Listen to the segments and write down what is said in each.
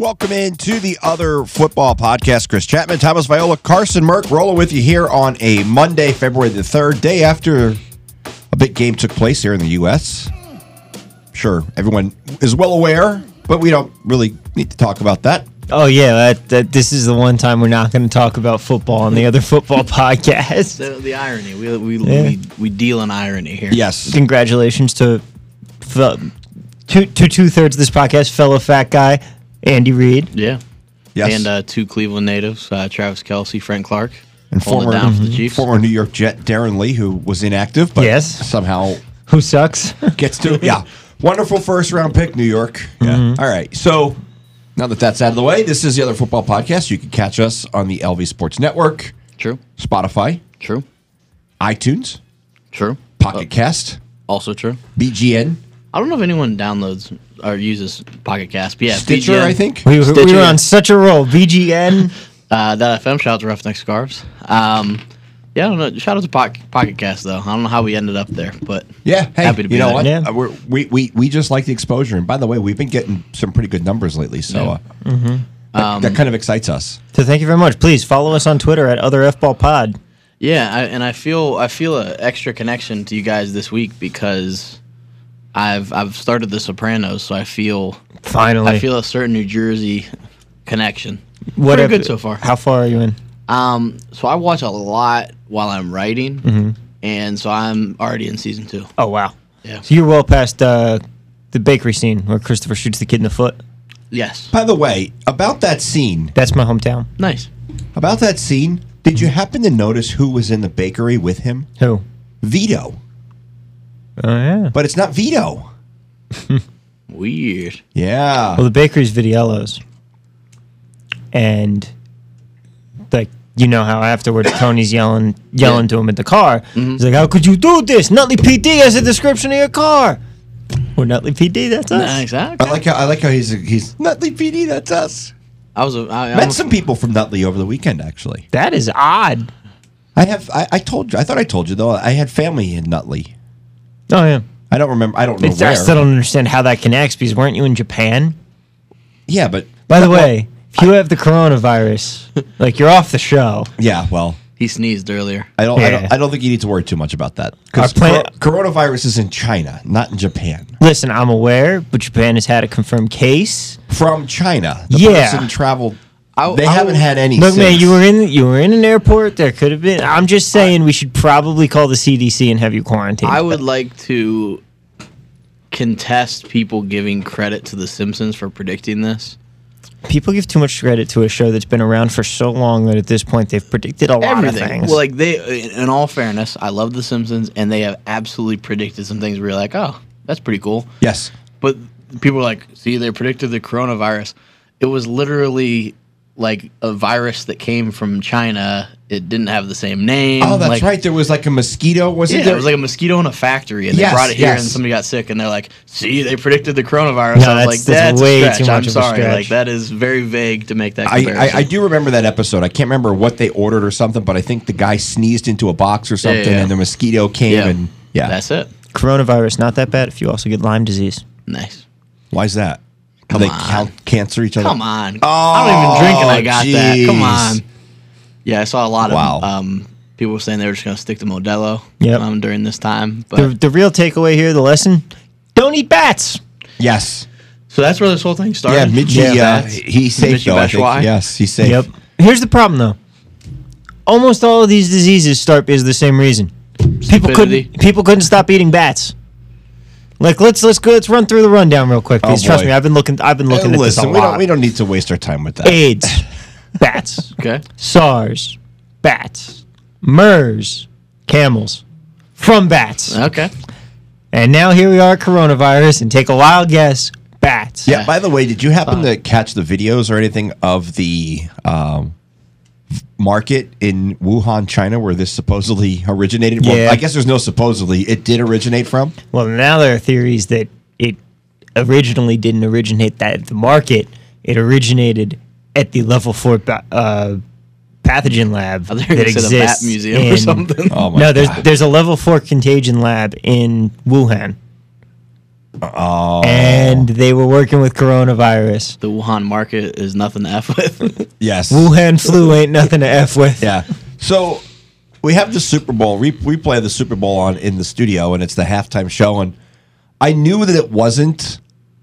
Welcome into the Other Football Podcast. Chris Chapman, Thomas Viola, Carson Merck, rolling with you here on a Monday, February the 3rd, day after a big game took place here in the U.S. Sure, everyone is well aware, but we don't really need to talk about that. Oh, yeah, this is the one time we're not going to talk about football on the Other Football Podcast. The irony. We deal in irony here. Yes. Congratulations to two-thirds of this podcast, fellow fat guy, Andy Reid. Yeah. Yes. And two Cleveland natives, Travis Kelce, Frank Clark. And former down for the Chiefs. Former New York Jet Darren Lee, who was inactive, but somehow who sucks. Gets to, yeah. Wonderful first-round pick, New York. Yeah. All right, so now that that's out of the way, this is the Other Football Podcast. You can catch us on the LV Sports Network. True. Spotify. True. iTunes. True. Pocket Cast. Also true. BGN. I don't know if anyone downloads or uses Pocket Cast, but yeah, Stitcher, BGN. I think. We were on such a roll. BGN. .fm, shout out to Roughneck Scarves. Yeah, I don't know. Shout out to Pocket Cast, though. I don't know how we ended up there, but yeah, hey, happy to be you know there. what? Yeah. We just like the exposure. And by the way, we've been getting some pretty good numbers lately, so that kind of excites us. So thank you very much. Please follow us on Twitter at OtherFBallPod. Yeah, and I feel an extra connection to you guys this week because I've started The Sopranos, so I feel a certain New Jersey connection. Pretty good so far. How far are you in? So I watch a lot while I'm writing, and so I'm already in season 2. Oh wow! Yeah. So you're well past the bakery scene where Christopher shoots the kid in the foot. Yes. By the way, about that scene. That's my hometown. Nice. About that scene, did you happen to notice who was in the bakery with him? Who? Vito. Oh yeah. But it's not Vito. Weird. Yeah. Well, the bakery's Vitiello's, and like. You know how afterwards Tony's yelling to him in the car. He's like, "How could you do this? Nutley PD has a description of your car." We're Nutley PD. That's us. Nice. Okay. I like how he's Nutley PD. That's us. I Met some people from Nutley over the weekend. Actually, That is odd. I told you. I thought I told you though. I had family in Nutley. Oh yeah. I don't remember. I don't know I where. still don't understand how that connects because weren't you in Japan? Yeah, but By the way, if you have the coronavirus, like you're off the show. yeah, well, He sneezed earlier. I don't think you need to worry too much about that because coronavirus is in China, not in Japan. Listen, I'm aware, but Japan has had a confirmed case From China, the Yeah. person traveled. I haven't had any. Look, man, since. you were in an airport. There could have been. I'm just saying we should probably call the CDC and have you quarantined. I would like to contest people giving credit to The Simpsons for predicting this. People give too much credit to a show that's been around for so long that at this point they've predicted a lot of things. Well, like in all fairness, I love The Simpsons, and they have absolutely predicted some things where you're like, oh, that's pretty cool. Yes, But people are like, see, they predicted the coronavirus. It was literally like a virus that came from China. It didn't have the same name. oh, that's right. There was like a mosquito. Was Yeah, it was like a mosquito in a factory, and they brought it here, and somebody got sick, and they're like, "See, they predicted the corovirus." No, I was like, that's "That's way a stretch. too I'm much of a sorry, stretch. like that is very vague to make that comparison." I do remember that episode. I can't remember what they ordered or something, but I think the guy sneezed into a box or something, Yeah. and the mosquito came, and that's it. Coronavirus, not that bad if you also get Lyme disease. Nice. Why is that? Come Do they on. cancer each other? Come on. Oh, I don't even drink, and I got that. Come jeez. on. Yeah, I saw a lot Wow. of people saying they were just going to stick to Modelo during this time. But The real takeaway here, the lesson: don't eat bats. Yes. so that's where this whole thing started. Yeah, Mitchie. He's safe Mitchie though. I think. Batshuayi? Yes, he's safe. Yep. Here's the problem, though. Almost all of these diseases start because of the same reason. Stupidity. People couldn't stop eating bats. Like let's run through the rundown real quick, please. Oh, Trust boy. me, I've been looking at this a Listen, lot. we don't need to waste our time with that. AIDS, bats. Okay. SARS, bats. MERS, camels. From bats. Okay. And now here we are, coronavirus, and take a wild guess, bats. Yeah. By the way, did you happen to catch the videos or anything of the market in Wuhan, China, where this supposedly originated? Well, Yeah. I guess there's no supposedly. It did originate from. Well, now there are theories that it originally didn't originate at the market. It originated at the level 4 pathogen lab I thought you that were gonna say the Bat exists Museum or in- something. Oh my No, God. there's a level 4 contagion lab in Wuhan. and they were working with coronavirus. The Wuhan market is nothing to F with. Yes. Wuhan flu ain't nothing to F with. Yeah. So we have the Super Bowl. We play the Super Bowl on in the studio, and it's the halftime show. And I knew that it wasn't,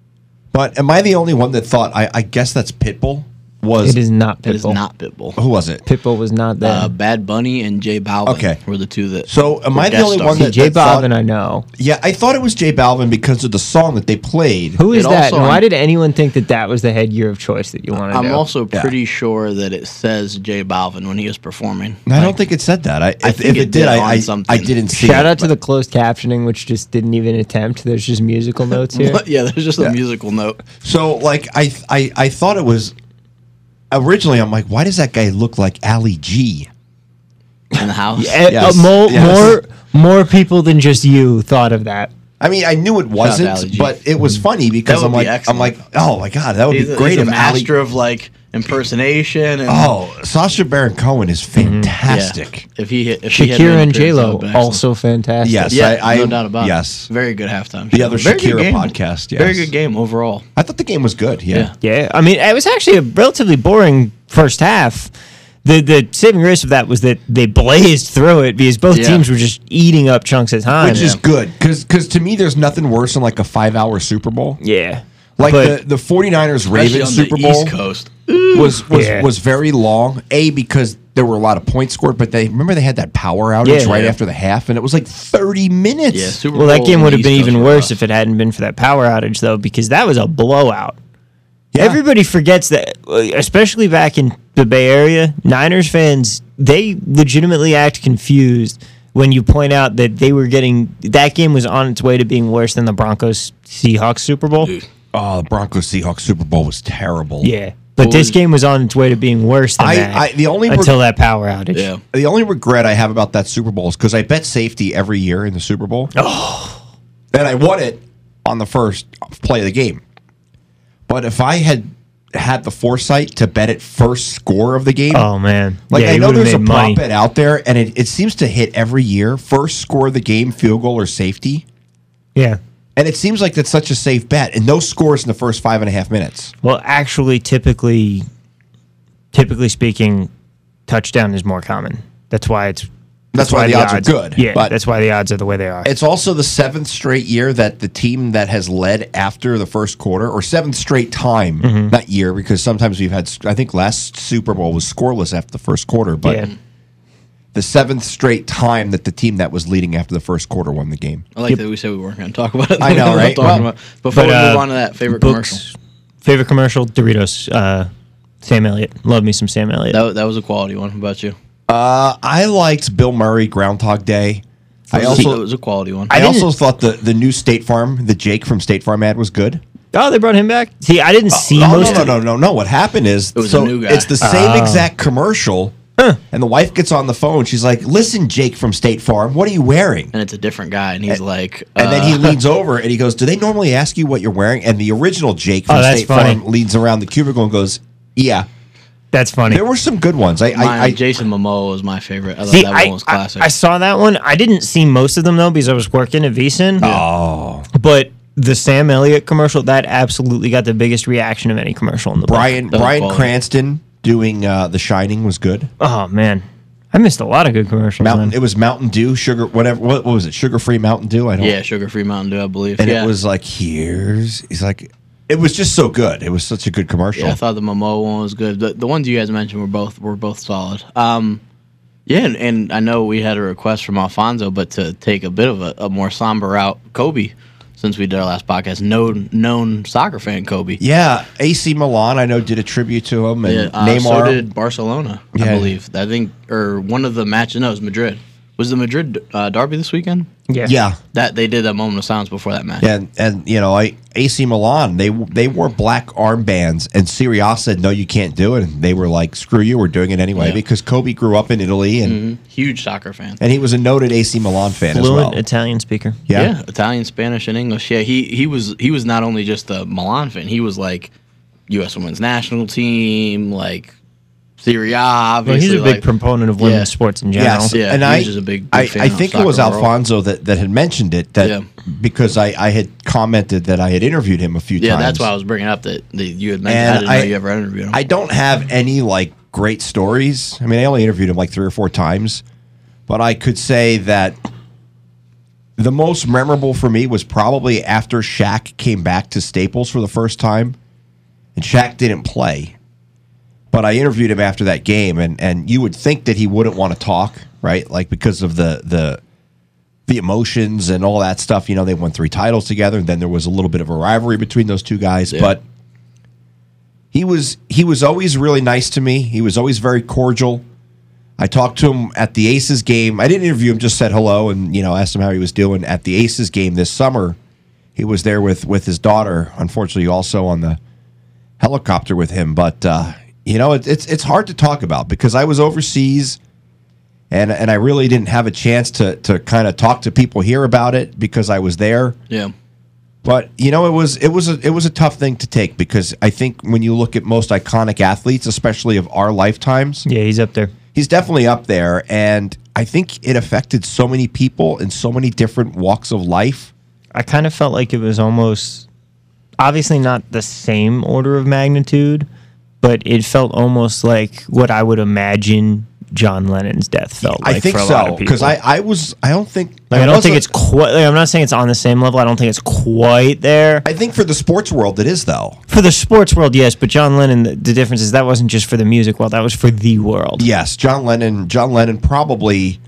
but am I the only one that thought? I guess that's Pitbull. It is not Pitbull. It is not Pitbull. Who was it? Pitbull was not there. Bad Bunny and J Balvin were the two that. So am I the only one that J thought- Balvin? I know. Yeah, I thought it was J Balvin because of the song that they played. Who is It that? also- And why did anyone think that was the headgear of choice that you wanted to I'm do? also pretty sure that it says J Balvin when he was performing. I don't think it said that. If think it it did, did on I something. didn't see Shout it. out to the closed captioning, which just didn't even attempt. There's just musical notes here. Yeah, there's just a musical note. So, like, I thought it was. Originally, I'm like, why does that guy look like Ali G? In the house. Yes. More people than just you thought of that. I mean, I knew it Ali wasn't, G. but it was funny because That would be I'm excellent. like, oh my god, that would He's be great a if Ali. master of like impersonation. And, Oh, Sacha Baron Cohen is fantastic. yeah. If he had Shakira been and Chris, J that Lo would be excellent. also fantastic. Yes, Yeah, I no doubt about yes. it. Very good halftime. The show. other Very good Shakira game. podcast, yes. Very good game overall. I thought the game was good. Yeah. Yeah, I mean, it was actually a relatively boring first half. The saving grace of that was that they blazed through it because both Yeah. teams were just eating up chunks of time. Which is good because to me, there's nothing worse than like a 5-hour Super Bowl. yeah. Like But- the 49ers Especially Ravens on Super the Bowl East Coast. was very long. Because there were a lot of points scored, but they had that power outage Yeah. right Yeah. after the half, and it was like 30 minutes. Yeah, Super Well, that Bowl game on would the have been East Coast even were worse rough. if it hadn't been for that power outage, though, because that was a blowout. Yeah. Everybody forgets that, especially back in the Bay Area, Niners fans, they legitimately act confused when you point out that that game was on its way to being worse than the Broncos Seahawks Super Bowl. Oh, the Broncos Seahawks Super Bowl was terrible. Yeah. But this game was on its way to being worse than that until that power outage. Yeah. The only regret I have about that Super Bowl is because I bet safety every year in the Super Bowl. Oh. And I won it on the first play of the game. But if I had the foresight to bet it first score of the game. Oh, man. Like, yeah, I you know would've there's a made prop money. bet out there, and it seems to hit every year. First score of the game, field goal or safety. Yeah. And it seems like that's such a safe bet. And no scores in the first 5.5 minutes. Well, actually, typically speaking, touchdown is more common. That's why the odds are good. Yeah, but that's why the odds are the way they are. it's also the 7th straight year that the team that has led after the first quarter, or 7th straight time, not year, because sometimes we've had, I think last Super Bowl was scoreless after the first quarter, but Yeah. the 7th straight time that the team that was leading after the first quarter won the game. I like that we said we weren't going to talk about it. I know, We ended up right? talking Well, about- Before we But, move on to that, favorite books, commercial. Favorite commercial, Doritos. Sam Elliott. Love me some Sam Elliott. That was a quality one. How about you? I liked Bill Murray Groundhog Day. It was a quality one. I also thought the new State Farm, the Jake from State Farm ad was good. Oh, they brought him back? See, I didn't see most of it. No. What happened is It was a new guy. it's the same exact commercial, and the wife gets on the phone. She's like, "Listen, Jake from State Farm, what are you wearing?" And it's a different guy, and he's like, And then he leans over and he goes, "Do they normally ask you what you're wearing?" And the original Jake from that's State funny. Farm leans around the cubicle and goes, "Yeah." That's funny. There were some good ones. Jason Momoa was my favorite. I thought See, that one was classic. I saw that one. I didn't see most of them, though, because I was working at VSiN. Oh, But the Sam Elliott commercial, that absolutely got the biggest reaction of any commercial in the book. Bryan quality. Cranston doing The Shining was good. Oh, man. I missed a lot of good commercials. man. It was Mountain Dew, sugar, whatever. What was it? Sugar-free Mountain Dew. I don't. Yeah, sugar-free Mountain Dew, I believe. And yeah. it was like, he's like, it was just so good. It was such a good commercial. Yeah, I thought the Momoa one was good. The ones you guys mentioned were both solid. Yeah, and I know we had a request from Alfonso, but to take a bit of a more somber route, Kobe, since we did our last podcast, known soccer fan Kobe. Yeah, AC Milan, I know, did a tribute to him, and Yeah, Neymar. so did Barcelona, I Yeah. believe. I think, or one of the matches. No, it was Madrid. Was the Madrid derby this weekend? Yeah. That they did a moment of silence before that match. And AC Milan, they wore black armbands, and Serie A said no, you can't do it, and they were like, screw you, we're doing it anyway, Yeah. because Kobe grew up in Italy, and Huge soccer fan. and he was a noted AC Milan fan Fluent as well. Italian speaker. Yeah. Italian, Spanish, and English. Yeah, he was not only just a Milan fan. He was like U.S. Women's National Team, like Serie A, obviously. Well, he's a big proponent of women's sports in general. Yes, Yeah, and he's just a big fan I think of it was soccer overall. Alfonso that had mentioned it. Because I had commented that I had interviewed him a few times. Yeah, that's why I was bringing up that you had mentioned. And I didn't know you ever interviewed him. I don't have any like great stories. I mean, I only interviewed him like 3 or 4 times, but I could say that the most memorable for me was probably after Shaq came back to Staples for the first time, and Shaq didn't play. But I interviewed him after that game, and you would think that he wouldn't want to talk, right? Like because of the emotions and all that stuff. You know, they won 3 titles together, and then there was a little bit of a rivalry between those two guys. Yeah. But he was always really nice to me. He was always very cordial. I talked to him at the Aces game. I didn't interview him, just said hello and, asked him how he was doing. At the Aces game this summer, he was there with his daughter, unfortunately also on the helicopter with him. But, it's hard to talk about because I was overseas and I really didn't have a chance to kind of talk to people here about it because I was there. Yeah. But it was a tough thing to take because I think when you look at most iconic athletes, especially of our lifetimes, Yeah, he's up there. he's definitely up there, and I think it affected so many people in so many different walks of life. I kind of felt like it was almost, obviously not the same order of magnitude, but it felt almost like what I would imagine John Lennon's death felt like. I think for a lot of so people. because I don't think Like, I don't think it's quite. Like, I'm not saying it's on the same level. I don't think it's quite there. I think for the sports world it is though. For the sports world, yes, but John Lennon, the difference is that wasn't just for the music world. That was for the world. Yes, John Lennon probably.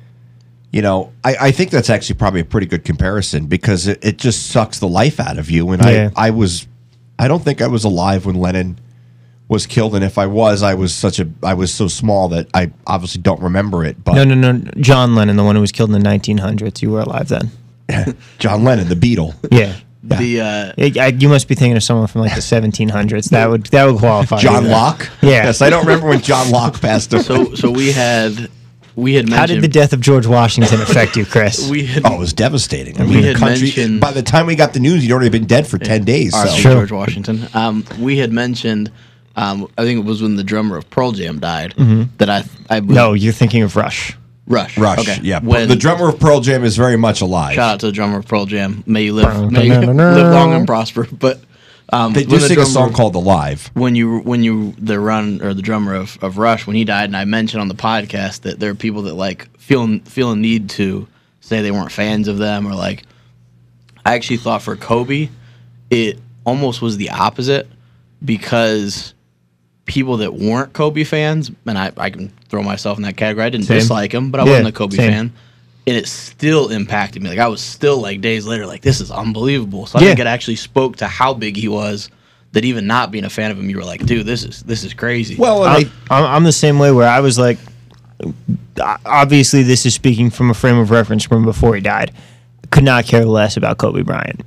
I think that's actually probably a pretty good comparison because it just sucks the life out of you. And Yeah. I don't think I was alive when Lennon was killed, and if I was so small that I obviously don't remember it. But No. John Lennon, the one who was killed in the 1900s. You were alive then. John Lennon, the Beatle. Yeah. The You must be thinking of someone from like the 1700s. That would qualify. John Locke. Yeah. Yes, I don't remember when John Locke passed away. so we had mentioned. How did the death of George Washington affect you, Chris? It was devastating. I mean, We the had country. mentioned- By the time we got the news, he'd already been dead for 10 days. So. R.I.P. Sure. George Washington. We had mentioned. I think it was when the drummer of Pearl Jam died. That I No, you're thinking of Rush. Rush. Rush. Okay. Yeah. When, The drummer of Pearl Jam is very much alive. shout out to the drummer of Pearl Jam. May you live long and prosper. But They do sing a song called "Alive." when the drummer of Rush, when he died, and I mentioned on the podcast that there are people that like feel a need to say they weren't fans of them, or like I actually thought for Kobe it almost was the opposite, because people that weren't Kobe fans, and I can throw myself in that category, I didn't Same. dislike him, but I Yeah, wasn't a Kobe same. fan. And it still impacted me. Like I was still like days later, like this is unbelievable. So I Yeah. think it actually spoke to how big he was. That even not being a fan of him, you were like, dude, this is crazy. Well, and I'm the same way where I was like, obviously this is speaking from a frame of reference from before he died. Could not care less about Kobe Bryant.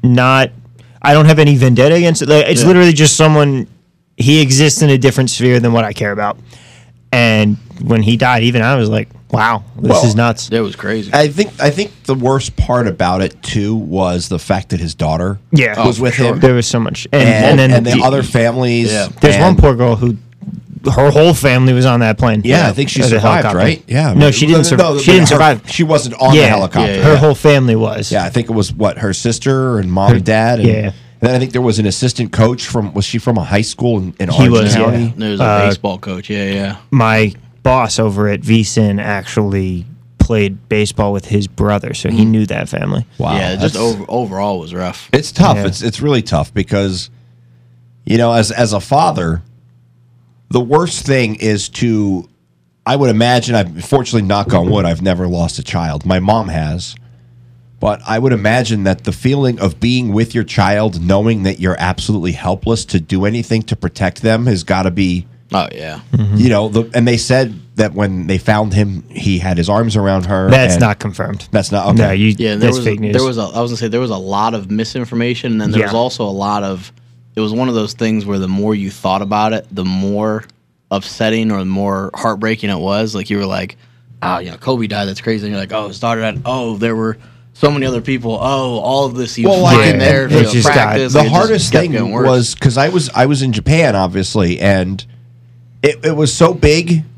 I don't have any vendetta against it. Like, it's Yeah. literally just someone, he exists in a different sphere than what I care about. And when he died, even I was like, wow, this is nuts. It was crazy. I think the worst part about it too was the fact that his daughter Yeah. was with him, There was so much. and then the other families. Yeah. There's one and- poor girl who, her whole family was on that plane. Yeah, I think she Or the survived, helicopter. right? Yeah. No, she didn't survive. She didn't survive. She wasn't on the helicopter. Her whole family was. Yeah, I think it was her sister and mom and dad. And, yeah. And then I think there was an assistant coach was she from a high school in He Orange was, County? yeah. There was a baseball coach. Yeah. My boss over at VSIN actually played baseball with his brother, so he knew that family. Wow. Yeah, just that's- overall was rough. It's tough. Yeah. It's really tough because, as a father, the worst thing is to, I would imagine, I've fortunately, knock on wood, I've never lost a child. My mom has. But I would imagine that the feeling of being with your child, knowing that you're absolutely helpless to do anything to protect them, has got to be, Oh yeah. and they said that when they found him, he had his arms around her. That's and not confirmed. That's not, okay. No, Yeah, and that's fake news. I was gonna say there was a lot of misinformation, and then there was Yeah. also a lot of. It was one of those things where the more you thought about it, the more upsetting or the more heartbreaking it was. Like you were like, Kobe died. That's crazy. And you're like, oh, his daughter died. Oh, there were so many other people. Oh, all of this. He was Well, flying yeah, there it to just got- practice. The It just hardest kept thing getting worse. was because I was in Japan, obviously, and it was so big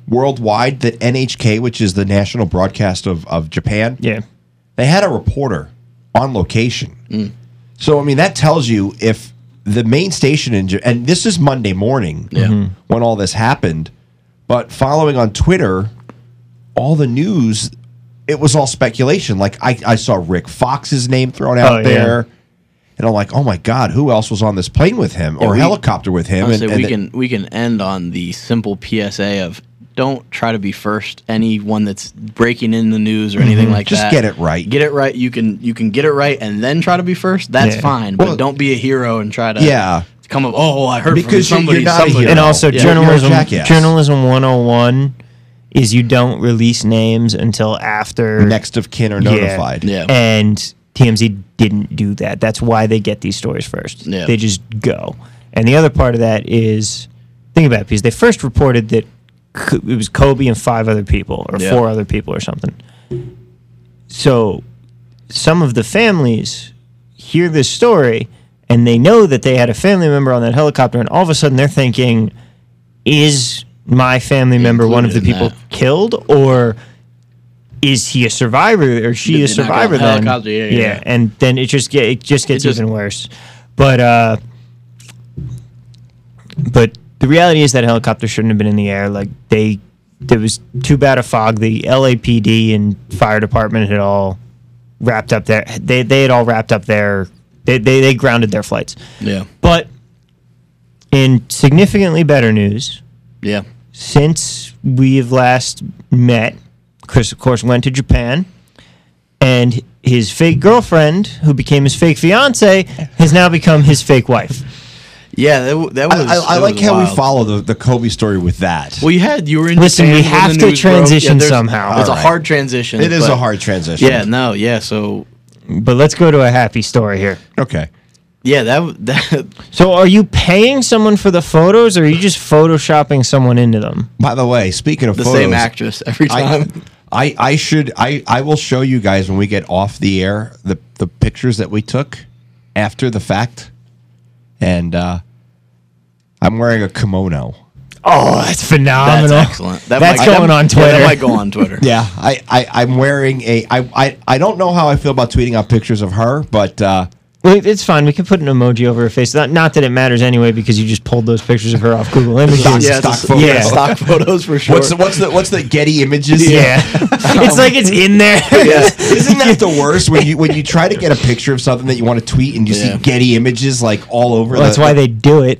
worldwide that NHK, which is the national broadcast of Japan, they had a reporter on location. So, I mean, that tells you if the main station and this is Monday morning when all this happened, but following on Twitter, all the news, it was all speculation. Like, I saw Rick Fox's name thrown out there. And I'm like, oh my God, who else was on this plane with him or helicopter with him? We can end on the simple PSA of don't try to be first. Anyone that's breaking in the news or anything like that, just get it right. Get it right. You can get it right and then try to be first. That's fine, but don't be a hero and try to come up. Oh, I heard because from somebody. You're not a hero. And also journalism 101 is you don't release names until after next of kin are notified. Yeah. And TMZ didn't do that. That's why they get these stories first. Yeah. They just go. And the other part of that is, think about it, because they first reported that it was Kobe and 5 other people, or 4 other people or something. So some of the families hear this story, and they know that they had a family member on that helicopter, and all of a sudden they're thinking, is my family member one of the people killed, or is he a survivor, or she a survivor then? Yeah, and then it just gets even worse. But the reality is that helicopter shouldn't have been in the air. Like there was too bad a fog. The LAPD and fire department had all wrapped up their. They had all wrapped up their. They grounded their flights. Yeah. But in significantly better news, since we have last met, Chris, of course, went to Japan, and his fake girlfriend, who became his fake fiance, has now become his fake wife. Yeah, that was. I like how we follow the Kobe story with that. Well, you were in. Listen, Japan we have to transition somehow. It's a hard transition. It is a hard transition. Yeah, So, but let's go to a happy story here. Okay. Yeah, that. So, are you paying someone for the photos, or are you just photoshopping someone into them? By the way, speaking of the photos, same actress every time. I will show you guys when we get off the air the pictures that we took after the fact, and I'm wearing a kimono. Oh, that's phenomenal! That's excellent. That's going on Twitter. Yeah, that might go on Twitter. Yeah, I'm wearing I don't know how I feel about tweeting out pictures of her, but well, it's fine. We can put an emoji over her face. Not that it matters anyway, because you just pulled those pictures of her off Google Images. Stock photos for sure. What's the Getty Images? Yeah, it's like it's in there. Yeah. Isn't that the worst when you try to get a picture of something that you want to tweet and you see Getty Images like all over? Well, that's why they do it.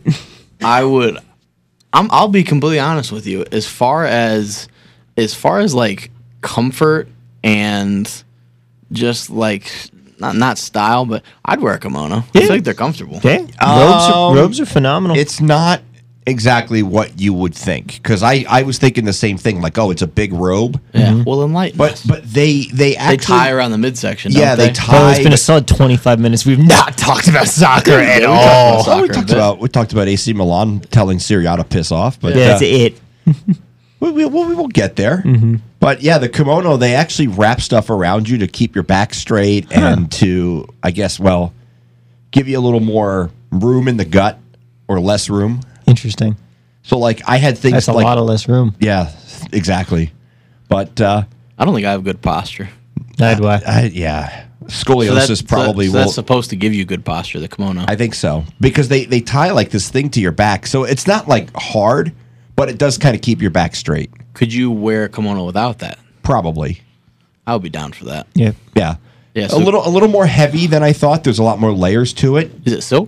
I'll be completely honest with you. As far as like comfort and just like not style, but I'd wear a kimono. I feel like they're comfortable. Yeah, robes are phenomenal. It's not exactly what you would think, because I was thinking the same thing. Like, oh, it's a big robe. Yeah, well, enlighten us. But they actually tie around the midsection. Yeah, they tie. Oh, it's been a solid 25 minutes. We've not talked about soccer at all. We talked about AC Milan telling Serie A to piss off, but that's it. we will get there. Mm-hmm. But yeah, the kimono, they actually wrap stuff around you to keep your back straight and to, I guess, give you a little more room in the gut or less room. Interesting. So, like, I had things That's a lot of less room. Yeah, exactly. But I don't think I have good posture. Neither do I. Yeah. Scoliosis probably will. That's supposed to give you good posture, the kimono. I think so. Because they tie like this thing to your back. So it's not like hard, but it does kind of keep your back straight. Could you wear a kimono without that? Probably. I would be down for that. Yeah. Yeah. Yeah. So, a little more heavy than I thought. There's a lot more layers to it. Is it silk?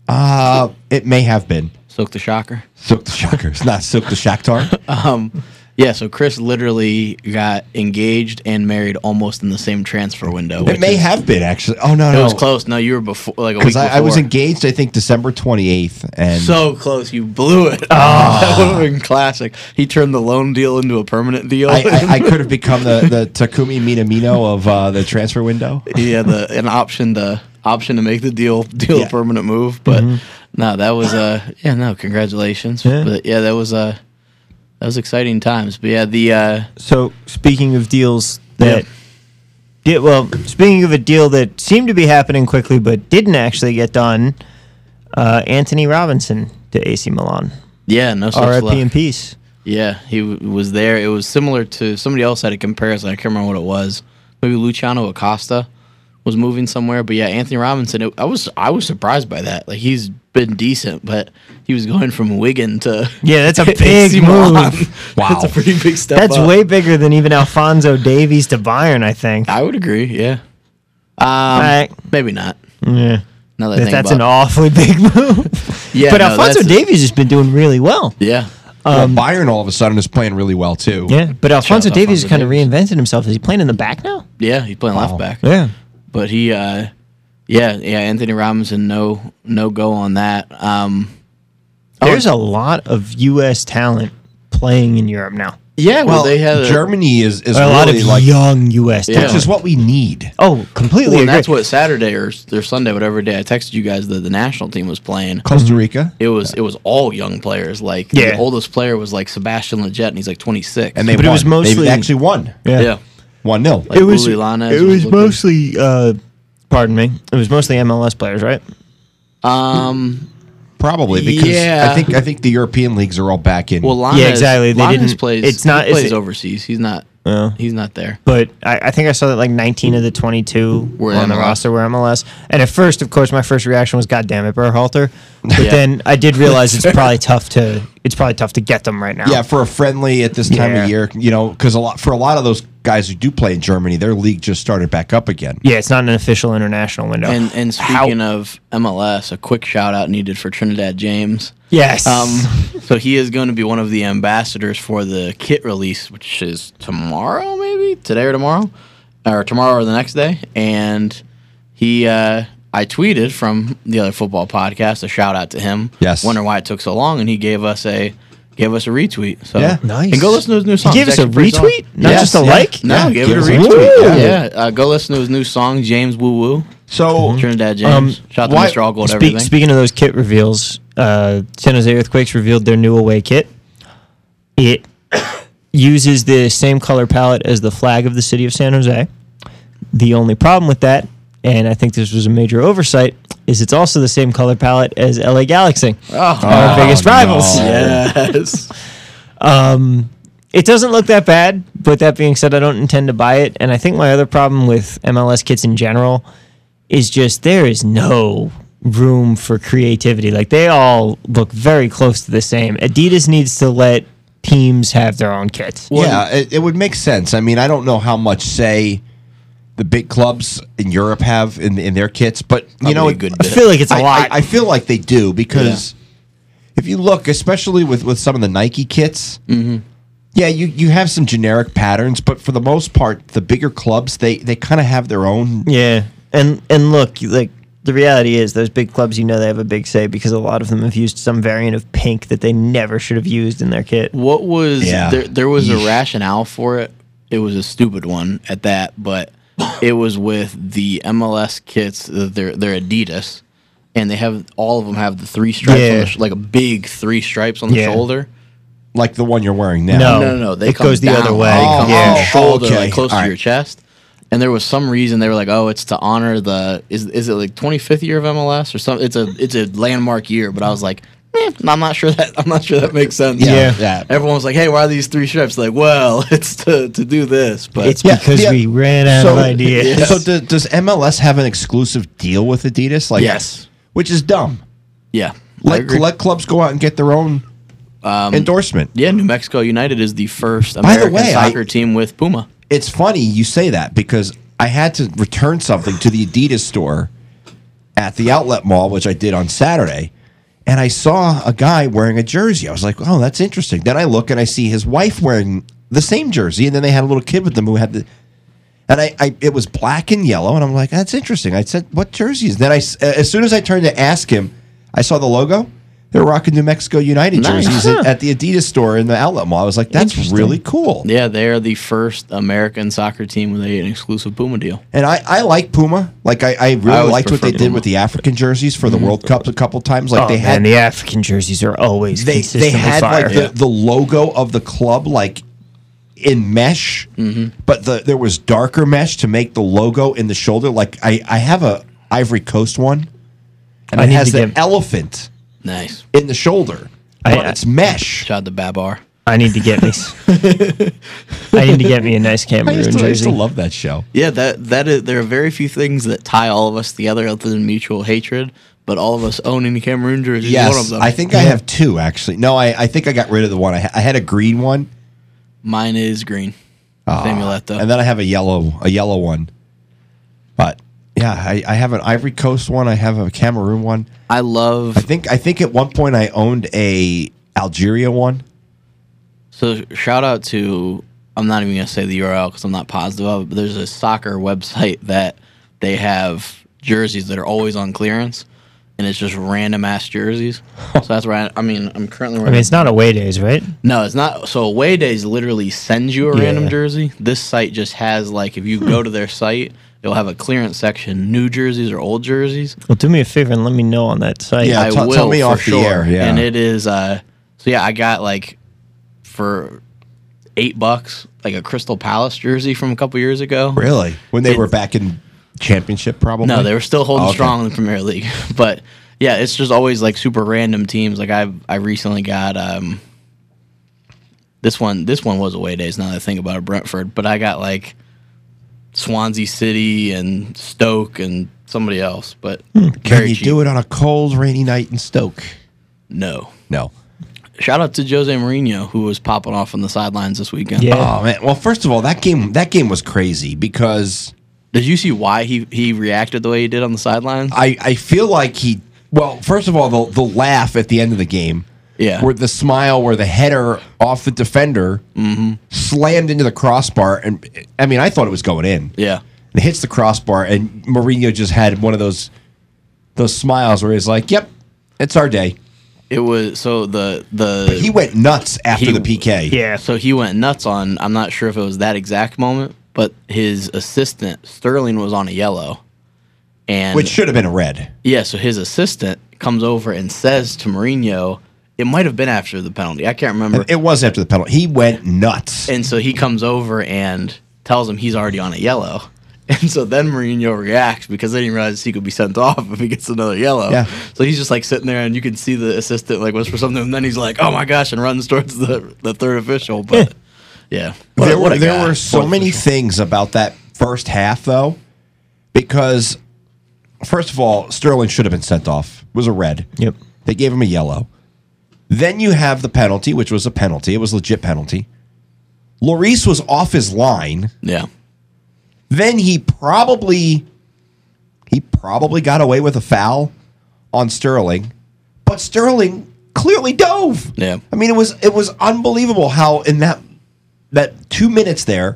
It may have been. Silk the Shocker? Silk the Shocker. It's not Silk the Shakhtar. Yeah, so Chris literally got engaged and married almost in the same transfer window. It may have been, actually. Oh, no. It was close. No, you were before, like a week before. I was engaged, I think, December 28th. And so close. You blew it. That would have been classic. He turned the loan deal into a permanent deal. I could have become the Takumi Minamino of the transfer window. Yeah, an option to make the deal a permanent move. But no, that was congratulations. Yeah. But yeah, that was exciting times. But yeah, so speaking of deals speaking of a deal that seemed to be happening quickly but didn't actually get done, Anthony Robinson to AC Milan. Yeah, no such luck. RIP in peace. Yeah, he was there. It was similar to somebody else had a comparison. I can't remember what it was. Maybe Luciano Acosta was moving somewhere. But yeah, Anthony Robinson. I was surprised by that. Like he's been decent, but he was going from Wigan to that's a big move. Wow, that's a pretty big step. That's up. way bigger than even Alphonso Davies to Bayern. I think. I would agree. Yeah. Maybe not. Yeah. Now that I think That's about an awfully big move. Yeah, but no, Alphonso Davies has been doing really well. Yeah. Well, Bayern all of a sudden is playing really well too. Yeah, but Alphonso out Davies Alphonso has kind of Davies. reinvented himself. Is he playing in the back now? Yeah, he's playing left back. Yeah. But he, Anthony Robinson, no go on that. There's a lot of U.S. talent playing in Europe now. Yeah, well, they had Germany is A lot of really like young U.S. Yeah. talent. which is what we need. Oh, completely Well, agree. and that's what Saturday or Sunday, whatever day I texted you guys that the national team was playing. Costa Rica, It was all young players. Like Yeah. the oldest player was like Sebastian Lletget, and he's like 26. and they But it won. was mostly- they actually won yeah, 1-0. like Uli Lainez it was looking- mostly, pardon me, it was mostly MLS players, right? Probably because Yeah. I think the European leagues are all back in. Well, Lainez, Yeah, exactly. They Lainez didn't- plays. it's not- He plays it's- overseas. He's not. Oh. He's not there. But I think I saw that like 19 of the 22 Were on the MLS. roster were MLS. And at first, of course, my first reaction was, "God damn it, Berhalter!" But Yeah. then I did realize it's probably tough to get them right now. yeah, for a friendly at this time Yeah. of year, because for a lot of those guys who do play in Germany, their league just started back up again. Yeah, it's not an official international window. And speaking of MLS, a quick shout out needed for Trinidad James. yes, So he is going to be one of the ambassadors for the kit release, which is tomorrow, maybe today or tomorrow or the next day. And he, I tweeted from the other football podcast a shout out to him. Yes. Wonder why it took so long, and he gave us a retweet. So Yeah. Nice. And go listen to his new song. he gave It's us a actually pretty retweet, not Yes, just a yeah. like. No, Yeah, give it a give us a retweet. retweet, Yeah, go listen to his new song, James Woo Woo. So Trinidad James. Shout out to Mr. All Gold, everything. Speaking of those kit reveals, San Jose Earthquakes revealed their new away kit. It uses the same color palette as the flag of the city of San Jose. The only problem with that, and I think this was a major oversight, is it's also the same color palette as LA Galaxy, our biggest rivals. no. Yes. It doesn't look that bad, but that being said, I don't intend to buy it. And I think my other problem with MLS kits in general is just there is no room for creativity. Like they all look very close to the same. Adidas needs to let teams have their own kits. yeah, it would make sense. I mean, I don't know how much say the big clubs in Europe have in their kits, but you know, Probably a good I bit. feel like it's a lot. I feel like they do because if you look, especially with some of the Nike kits, yeah, you have some generic patterns, but for the most part, the bigger clubs they kind of have their own. Yeah, and look, like the reality is, those big clubs, they have a big say because a lot of them have used some variant of pink that they never should have used in their kit. What was Yeah. there was a Yeesh. rationale for it. It was a stupid one at that, but it was with the MLS kits. They're Adidas, and they have all of them have the three stripes, Yeah. on like a big three stripes on the Yeah. shoulder. Like the one you're wearing now. No. They It come goes the down. other way. They come Yeah. from the shoulder, Okay. like close All to right. your chest. And there was some reason they were like, "Oh, it's to honor the is it like 25th year of MLS or something? It's a landmark year." But I was like, I'm not sure that makes sense. Yeah. Everyone was like, "Hey, why are these three stripes?" Like, well, it's to do this, but It's Yeah, because yeah. we ran out of ideas. Yes. So does MLS have an exclusive deal with Adidas? Like, Yes. which is dumb. yeah, I agree. Let clubs go out and get their own endorsement. Yeah, New Mexico United is the first the American way, soccer team with Puma. It's funny you say that because I had to return something to the Adidas store at the outlet mall, which I did on Saturday, and I saw a guy wearing a jersey. I was like, "Oh, that's interesting." Then I look and I see his wife wearing the same jersey, and then they had a little kid with them who had the. And I it was black and yellow, and I'm like, "That's interesting." I said, "What jersey is?" Then as soon as I turned to ask him, I saw the logo. They're rocking New Mexico United Nice. jerseys at the Adidas store in the outlet mall. I was like, "That's Interesting. really cool." Yeah, they are the first American soccer team with an exclusive Puma deal. And I like Puma. Like I really always liked what they preferred did Puma. with the African jerseys for the World Cup a couple times. Like Oh, they man, had the African jerseys are always they consistently had fire. like the logo of the club like in mesh, but there was darker mesh to make the logo in the shoulder. Like I have a Ivory Coast one, and I it need has to the get- elephant Nice. in the shoulder, but it's mesh. Shout out to Babar. I need to get me. I need to get me a nice Cameroon jersey. I used to love that show. Yeah, that is. There are very few things that tie all of us together other than mutual hatred. But all of us owning the Cameroon jersey is one of them. I think I have two actually. No, I think I got rid of the one. I had a green one. Mine is green. Samuel Eto'o. And then I have a yellow one. But yeah, I have an Ivory Coast one. I have a Cameroon one. I think at one point I owned a Algeria one. So shout out to, I'm not even going to say the URL because I'm not positive of it, but there's a soccer website that they have jerseys that are always on clearance, and it's just random ass jerseys. So that's where I'm currently wearing. It's not Away Days, right? No, it's not. So Away Days literally sends you a random jersey. This site just has, like, if you go to their site, they'll have a clearance section, new jerseys or old jerseys. Well, do me a favor and let me know on that site. Yeah, I will, tell me for off sure. the air. Yeah. And it is, so yeah, I got, like, for $8, like a Crystal Palace jersey from a couple years ago. Really? When they were back in Championship, probably? No, they were still holding strong in the Premier League. But yeah, it's just always like super random teams. Like I recently got this one was Away Days now that I think about it, Brentford. But I got like Swansea City and Stoke and somebody else. But Can you do it on a cold, rainy night in Stoke? No. Shout out to Jose Mourinho, who was popping off on the sidelines this weekend. Yeah. Oh man. Well, first of all, that game was crazy because did you see why he reacted the way he did on the sidelines? I feel like first of all, the laugh at the end of the game. Yeah. Where the smile, where the header off the defender slammed into the crossbar. And I mean, I thought it was going in. Yeah. It hits the crossbar, and Mourinho just had one of those smiles where he's like, yep, it's our day. It was, so he went nuts after the PK. Yeah. So he went nuts on, I'm not sure if it was that exact moment, but his assistant, Sterling, was on a yellow. Which should have been a red. Yeah, so his assistant comes over and says to Mourinho, it might have been after the penalty. I can't remember. It was after the penalty. He went nuts. And so he comes over and tells him he's already on a yellow. And so then Mourinho reacts because then he realizes he could be sent off if he gets another yellow. Yeah. So he's just like sitting there, and you can see the assistant like whisper something, and then he's like, "Oh my gosh!" and runs towards the third official. But yeah, there were so many things about that first half though, because first of all, Sterling should have been sent off. It was a red. Yep. They gave him a yellow. Then you have the penalty, which was a penalty. It was a legit penalty. Lloris was off his line. Yeah. Then he probably got away with a foul on Sterling, but Sterling clearly dove. Yeah. I mean, it was unbelievable how in that 2 minutes there,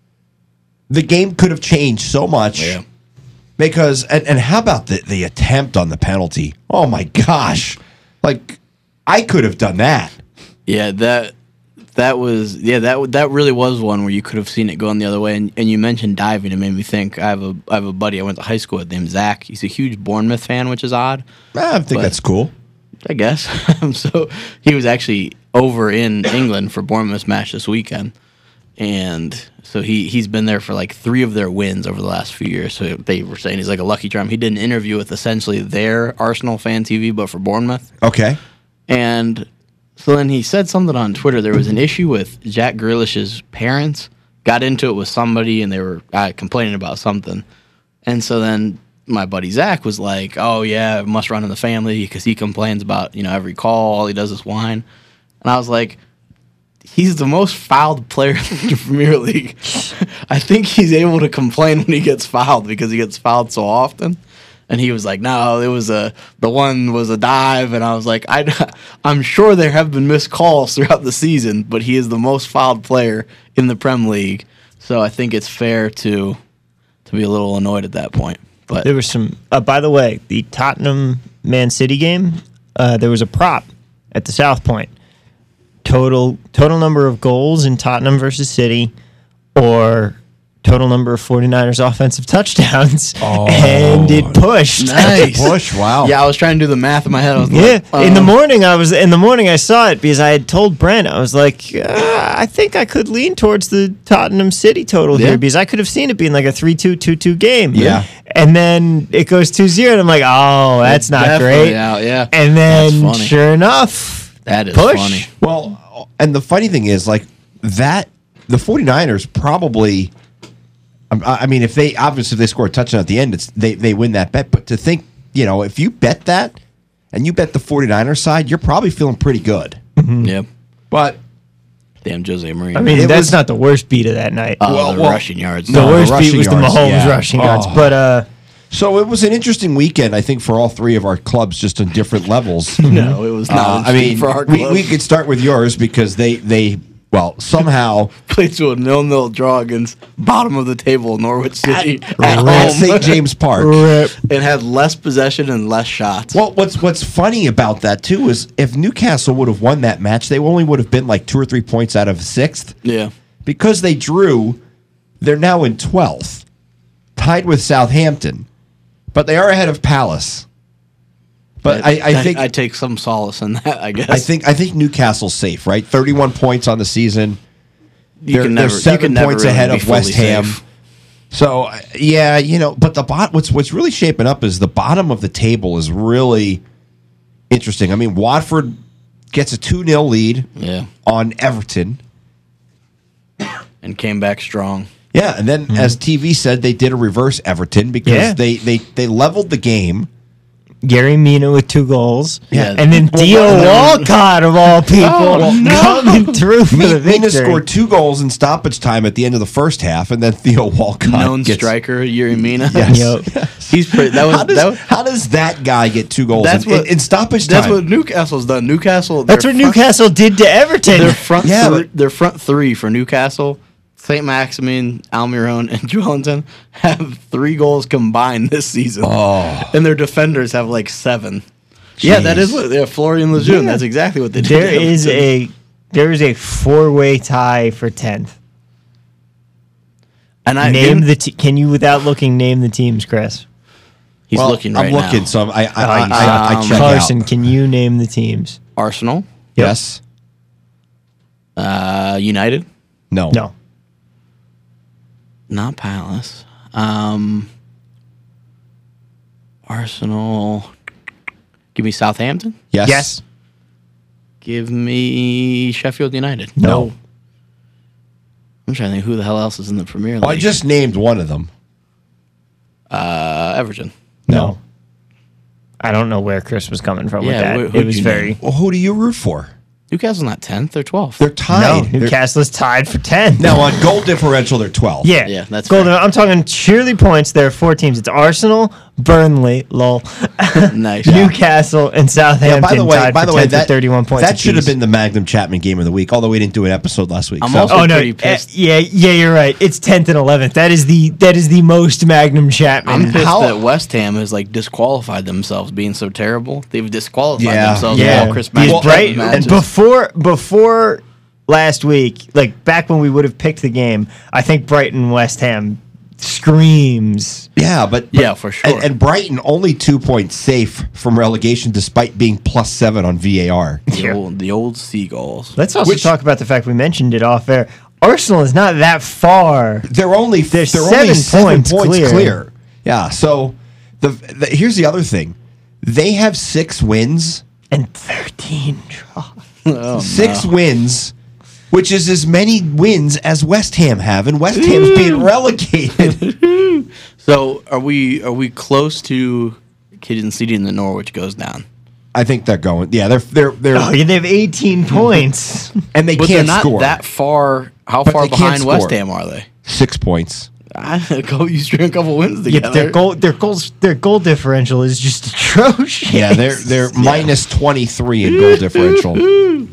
the game could have changed so much. Yeah. Because and how about the attempt on the penalty? Oh my gosh. Like I could have done that. Yeah, that really was one where you could have seen it going the other way. And you mentioned diving. It made me think. I have a buddy I went to high school with named Zach. He's a huge Bournemouth fan, which is odd. I think that's cool. I guess. So he was actually over in England for Bournemouth's match this weekend. And so he's been there for like 3 of their wins over the last few years. So they were saying he's like a lucky charm. He did an interview with essentially their Arsenal fan TV, but for Bournemouth. Okay. And so then he said something on Twitter. There was an issue with Jack Grealish's parents. Got into it with somebody, and they were complaining about something. And so then my buddy Zach was like, "Oh yeah, it must run in the family because he complains about every call. All he does is whine." And I was like, "He's the most fouled player in the Premier League. I think he's able to complain when he gets fouled because he gets fouled so often." And he was like, "No, it was the one was a dive." And I was like, I'm sure there have been missed calls throughout the season, but he is the most fouled player in the Prem League. So I think it's fair to be a little annoyed at that point. But there was some. By the way, the Tottenham Man City game, there was a prop at the South Point. Total number of goals in Tottenham versus City, or total number of 49ers offensive touchdowns, and it pushed. Nice. Push, wow. Yeah, I was trying to do the math in my head. I was in the morning I saw it because I had told Brent, I was like, I think I could lean towards the Tottenham City total here because I could have seen it being like a 3-2, 2-2 game. Yeah. And then it goes 2-0, and I'm like, that's not great. Yeah. And then, sure enough, that is push. funny. Well, and the funny thing is, like, that the 49ers probably, I mean, if they score a touchdown at the end, they win that bet. But to think, if you bet that and you bet the 49ers side, you're probably feeling pretty good. Mm-hmm. Yep. But damn, Jose Mourinho. I mean, that's not the worst beat of that night. Rushing yards. The worst beat was the Mahomes rushing yards. But so it was an interesting weekend, I think, for all three of our clubs, just on different levels. No, it was not. I mean, for our club. we could start with yours because they somehow played to a 0-0 draw against bottom of the table Norwich City at at home. St. James Park. It had less possession and less shots. Well, what's funny about that too is if Newcastle would have won that match, they only would have been like 2 or 3 points out of sixth. Yeah, because they drew, they're now in 12th, tied with Southampton, but they are ahead of Palace. But I think I take some solace in that. I guess I think Newcastle's safe, right? 31 points on the season. They're 7 points ahead of West Ham. Safe. So but what's really shaping up is the bottom of the table is really interesting. I mean, Watford gets a 2-0 lead on Everton and came back strong. Yeah, and then as TV said, they did a reverse Everton because they leveled the game. Gary Mina with 2 goals. Yeah. And then Theo Walcott, of all people, coming through for the victory. Mina scored 2 goals in stoppage time at the end of the first half, and then Theo Walcott. Known striker, Yuri Mina. Yes. Yep. He's pretty, how does that guy get 2 goals in stoppage time? That's what Newcastle's done. That's what Newcastle did to Everton. Their front 3 for Newcastle, St. Maximin, Almiron, and Joelinton have 3 goals combined this season. Oh. And their defenders have like 7. Jeez. Yeah, that is what Florian Lejeune. That's exactly what they did. There is a 4-way tie for 10th. And can you, without looking, name the teams, Chris? He's looking right now. I'm looking, so I check Carson, out. can you name the teams? Arsenal. Yes. United. No. Not Palace. Arsenal. Give me Southampton. Yes. Give me Sheffield United. No. I'm trying to think who the hell else is in the Premier League. Well, I just named one of them. Everton. No. I don't know where Chris was coming from with that. It was very... Well, who do you root for? Newcastle's not 10th. They're 12th. They're tied. No, Newcastle is tied for 10th. Now, on goal differential, they're 12. Yeah, that's golden. fair. I'm talking sheerly points. There are 4 teams. It's Arsenal, Burnley, lol, nice. Newcastle, and Southampton. By the way, that 31 points. That should have been the Magnum Chapman game of the week. Although we didn't do an episode last week. I'm also pretty pissed. Yeah, you're right. It's 10th and 11th. That is the most Magnum Chapman. I'm pissed that West Ham has disqualified themselves, being so terrible. They've disqualified themselves. Yeah, Chris Brighton and before last week, like back when we would have picked the game, I think Brighton West Ham screams. Yeah, but for sure. And Brighton only 2 points safe from relegation, despite being +7 on VAR. The old Seagulls. Let's also talk about the fact we mentioned it off air. Arsenal is not that far. They're only 7 points clear. Yeah. So here's the other thing: they have 6 wins and 13 draws. 6 wins, which is as many wins as West Ham have, and West Ham's being relegated. So are we close to conceding the Norwich goes down? I think they're going. Yeah, they're. They have 18 points, and they can't they're not score that far. How far behind West Ham are they? 6 points. You string a couple wins together. Their goal differential is just atrocious. Yeah, they're -23 in goal differential.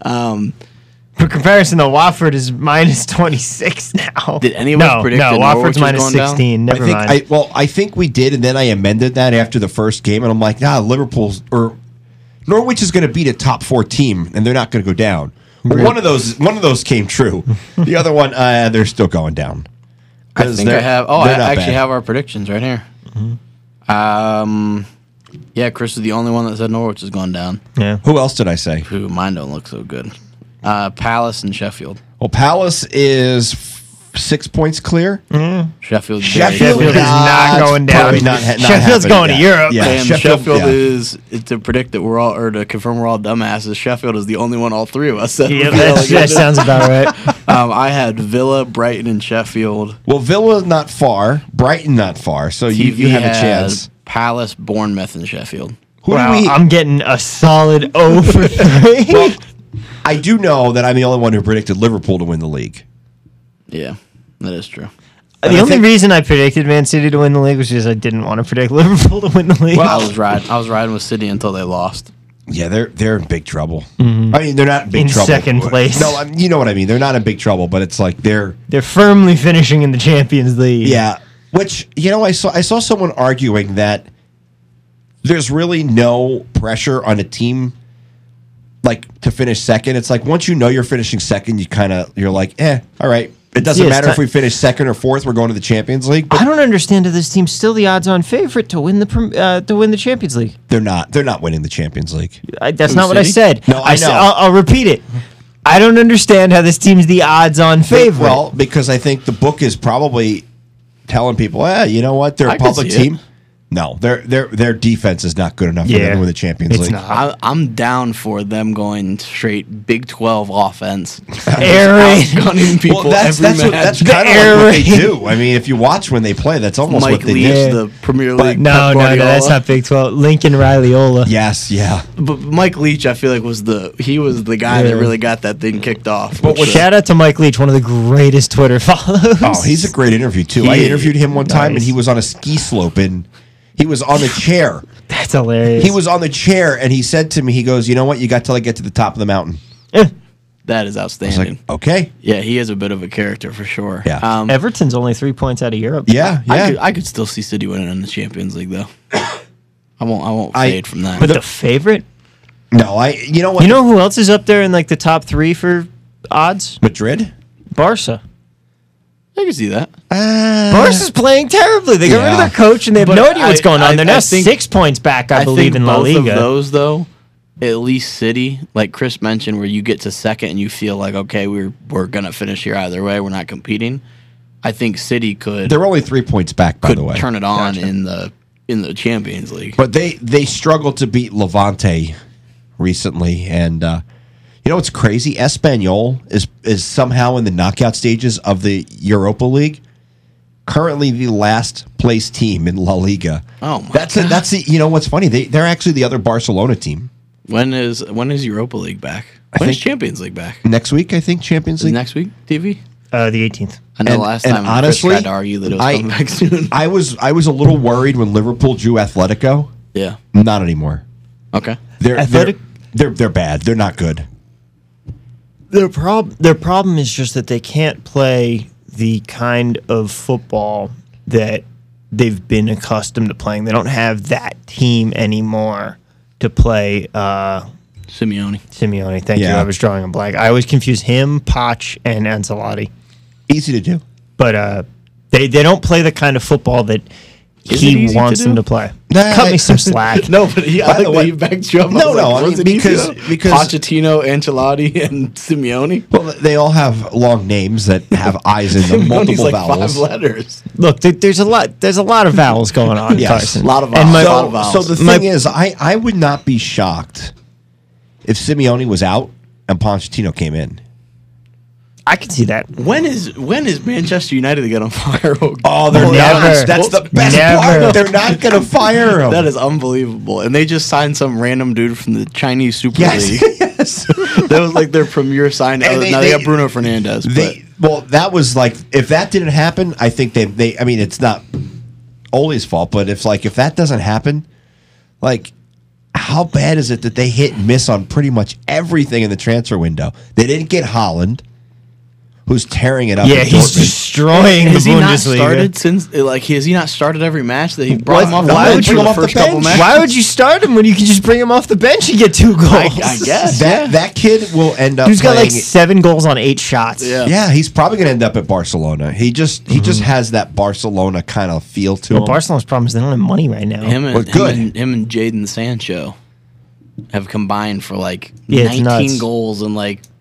For comparison, though, Watford is -26 now. Did anyone predict that Watford's Norwich was going -16. Never mind. I think we did, and then I amended that after the first game, and I'm like, Norwich is going to beat a top 4 team, and they're not going to go down. One of those came true. The other one, they're still going down. I think I have. I actually have our predictions right here. Mm-hmm. Chris is the only one that said Norwich is going down. Yeah. Who else did I say? Mine don't look so good. Palace and Sheffield. Well, Palace is 6 points clear. Sheffield is not going down. Sheffield's going to Europe. Yeah, and Sheffield is, to predict that we're all, or to confirm we're all dumbasses, Sheffield is the only one all three of us said. Yeah, that sounds about right. I had Villa, Brighton, and Sheffield. Well, Villa's not far. Brighton not far. So you have a chance. Palace, Bournemouth, and Sheffield. I'm getting a solid 0 for 3. Well, I do know that I'm the only one who predicted Liverpool to win the league. Yeah, that is true. The only reason I predicted Man City to win the league was because I didn't want to predict Liverpool to win the league. Well, I was riding with City until they lost. Yeah, they're in big trouble. Mm-hmm. I mean, they're not in big trouble. In second place. No, you know what I mean. They're not in big trouble, but it's like they're firmly finishing in the Champions League. Yeah, which I saw someone arguing that there's really no pressure on a team like to finish second. It's like once you know you're finishing second, you're like, all right. It doesn't matter if we finish second or fourth. We're going to the Champions League. I don't understand how this team's still the odds-on favorite to win the Champions League. They're not. They're not winning the Champions League. That's not what I said. No, I know. I'll repeat it. I don't understand how this team's the odds-on favorite. Well, because I think the book is probably telling people, you know what? They're a public team. No, their defense is not good enough for them to win the Champions League. I'm down for them going straight Big 12 offense. Air raid. Gunning people that's kind of like what they do. I mean, if you watch when they play, that's almost Mike what they Leach, do. the Premier League. No, that's not Big 12. Lincoln Riley-Ola. Yes, yeah. But Mike Leach, I feel like was the guy that really got that thing kicked off. But shout out to Mike Leach, one of the greatest Twitter follows. Oh, he's a great interview too. I interviewed him one time, and he was on a ski slope and. He was on the chair. That's hilarious. He was on the chair, and he said to me, he goes, you know what? You got till I get to the top of the mountain. That is outstanding. I was like, okay. Yeah, he is a bit of a character for sure. Yeah. Everton's only 3 points out of Europe. Yeah. I could still see City winning in the Champions League, though. I won't fade from that. But the favorite? No, you know what? You know who else is up there in like the top 3 for odds? Madrid? Barca. I can see that. Barca's playing terribly. They got rid of their coach, and they have no idea what's going on. They're now 6 points back, I believe, in La Liga. Both of those, though, at least City, like Chris mentioned, where you get to second and you feel like, okay, we're going to finish here either way. We're not competing. I think City could. They're only 3 points back, by the way. Turn it on in the Champions League. But they struggled to beat Levante recently, and you know what's crazy? Espanyol is somehow in the knockout stages of the Europa League. Currently, the last place team in La Liga. Oh my God. That's the. You know what's funny? They're actually the other Barcelona team. When is Europa League back? When is Champions League back? Next week, I think. Champions League next week. TV. The 18th. I know last time honestly, Chris tried to argue that it was coming back soon. I was a little worried when Liverpool drew Atletico. Yeah. Not anymore. Okay. They're bad. They're not good. Their problem is just that they can't play the kind of football that they've been accustomed to playing. They don't have that team anymore to play. Simeone, thank you. I was drawing a blank. I always confuse him, Poch, and Ancelotti. Easy to do. But they don't play the kind of football that he wants them to play. Cut me some slack. No, but he backed you up. Because Pochettino, Ancelotti, and Simeone. Well, they all have long names that have eyes in them, multiple vowels. 5 letters. Look, there's a lot of vowels going on. Yes, Carson. A lot of vowels. So the thing is, I would not be shocked if Simeone was out and Pochettino came in. I can see that. When is Manchester United to get on fire? Oh, they're never. That's the best part. They're not going to fire him. That is unbelievable. And they just signed some random dude from the Chinese Super League. Yes. That was like their premier sign. Now they got Bruno Fernandes. Well, that was like, if that didn't happen, I think I mean, it's not Ole's fault, but if that doesn't happen, like, how bad is it that they hit and miss on pretty much everything in the transfer window? They didn't get Haaland, who's tearing it up. Yeah, he's destroying the Bundesliga. Has he not started every match that he brought him off? Why would you start him when you can just bring him off the bench and get 2 goals? I guess that kid will end up. He's got like 7 goals on 8 shots. Yeah, he's probably going to end up at Barcelona. He just has that Barcelona kind of feel to him. Barcelona's problem is they don't have money right now. Him and Jadon Sancho have combined for like 19 goals and like.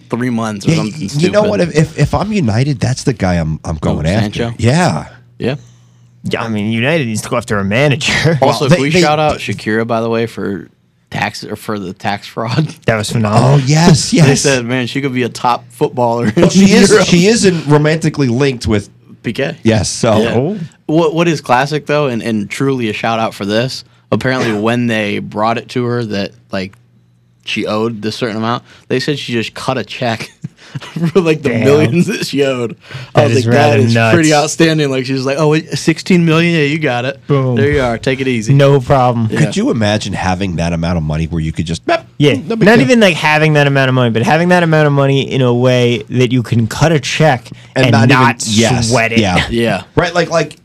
3 months or something stupid. You know what? If I'm United, that's the guy I'm going after. Sancho? Yeah. Yeah. Yeah, I mean, United needs to go after a manager. Also, can we shout out Shakira, by the way, for the tax fraud? That was phenomenal. Oh yes, yes. They said, man, she could be a top footballer. Well, she isn't romantically linked with Piqué. Yes. So Yeah. What is classic though, and truly a shout out for this. Apparently, when they brought it to her that like she owed this certain amount, they said she just cut a check for like the millions that she owed. I was like, that is pretty outstanding. Like she was like, oh, 16 million, yeah, you got it. Boom. There you are. Take it easy. No problem. Yeah. could you imagine having that amount of money where you could just Not deal. even like having that amount of money, but having that amount of money in a way that you can cut a check and not sweat it. Yeah. Right. Like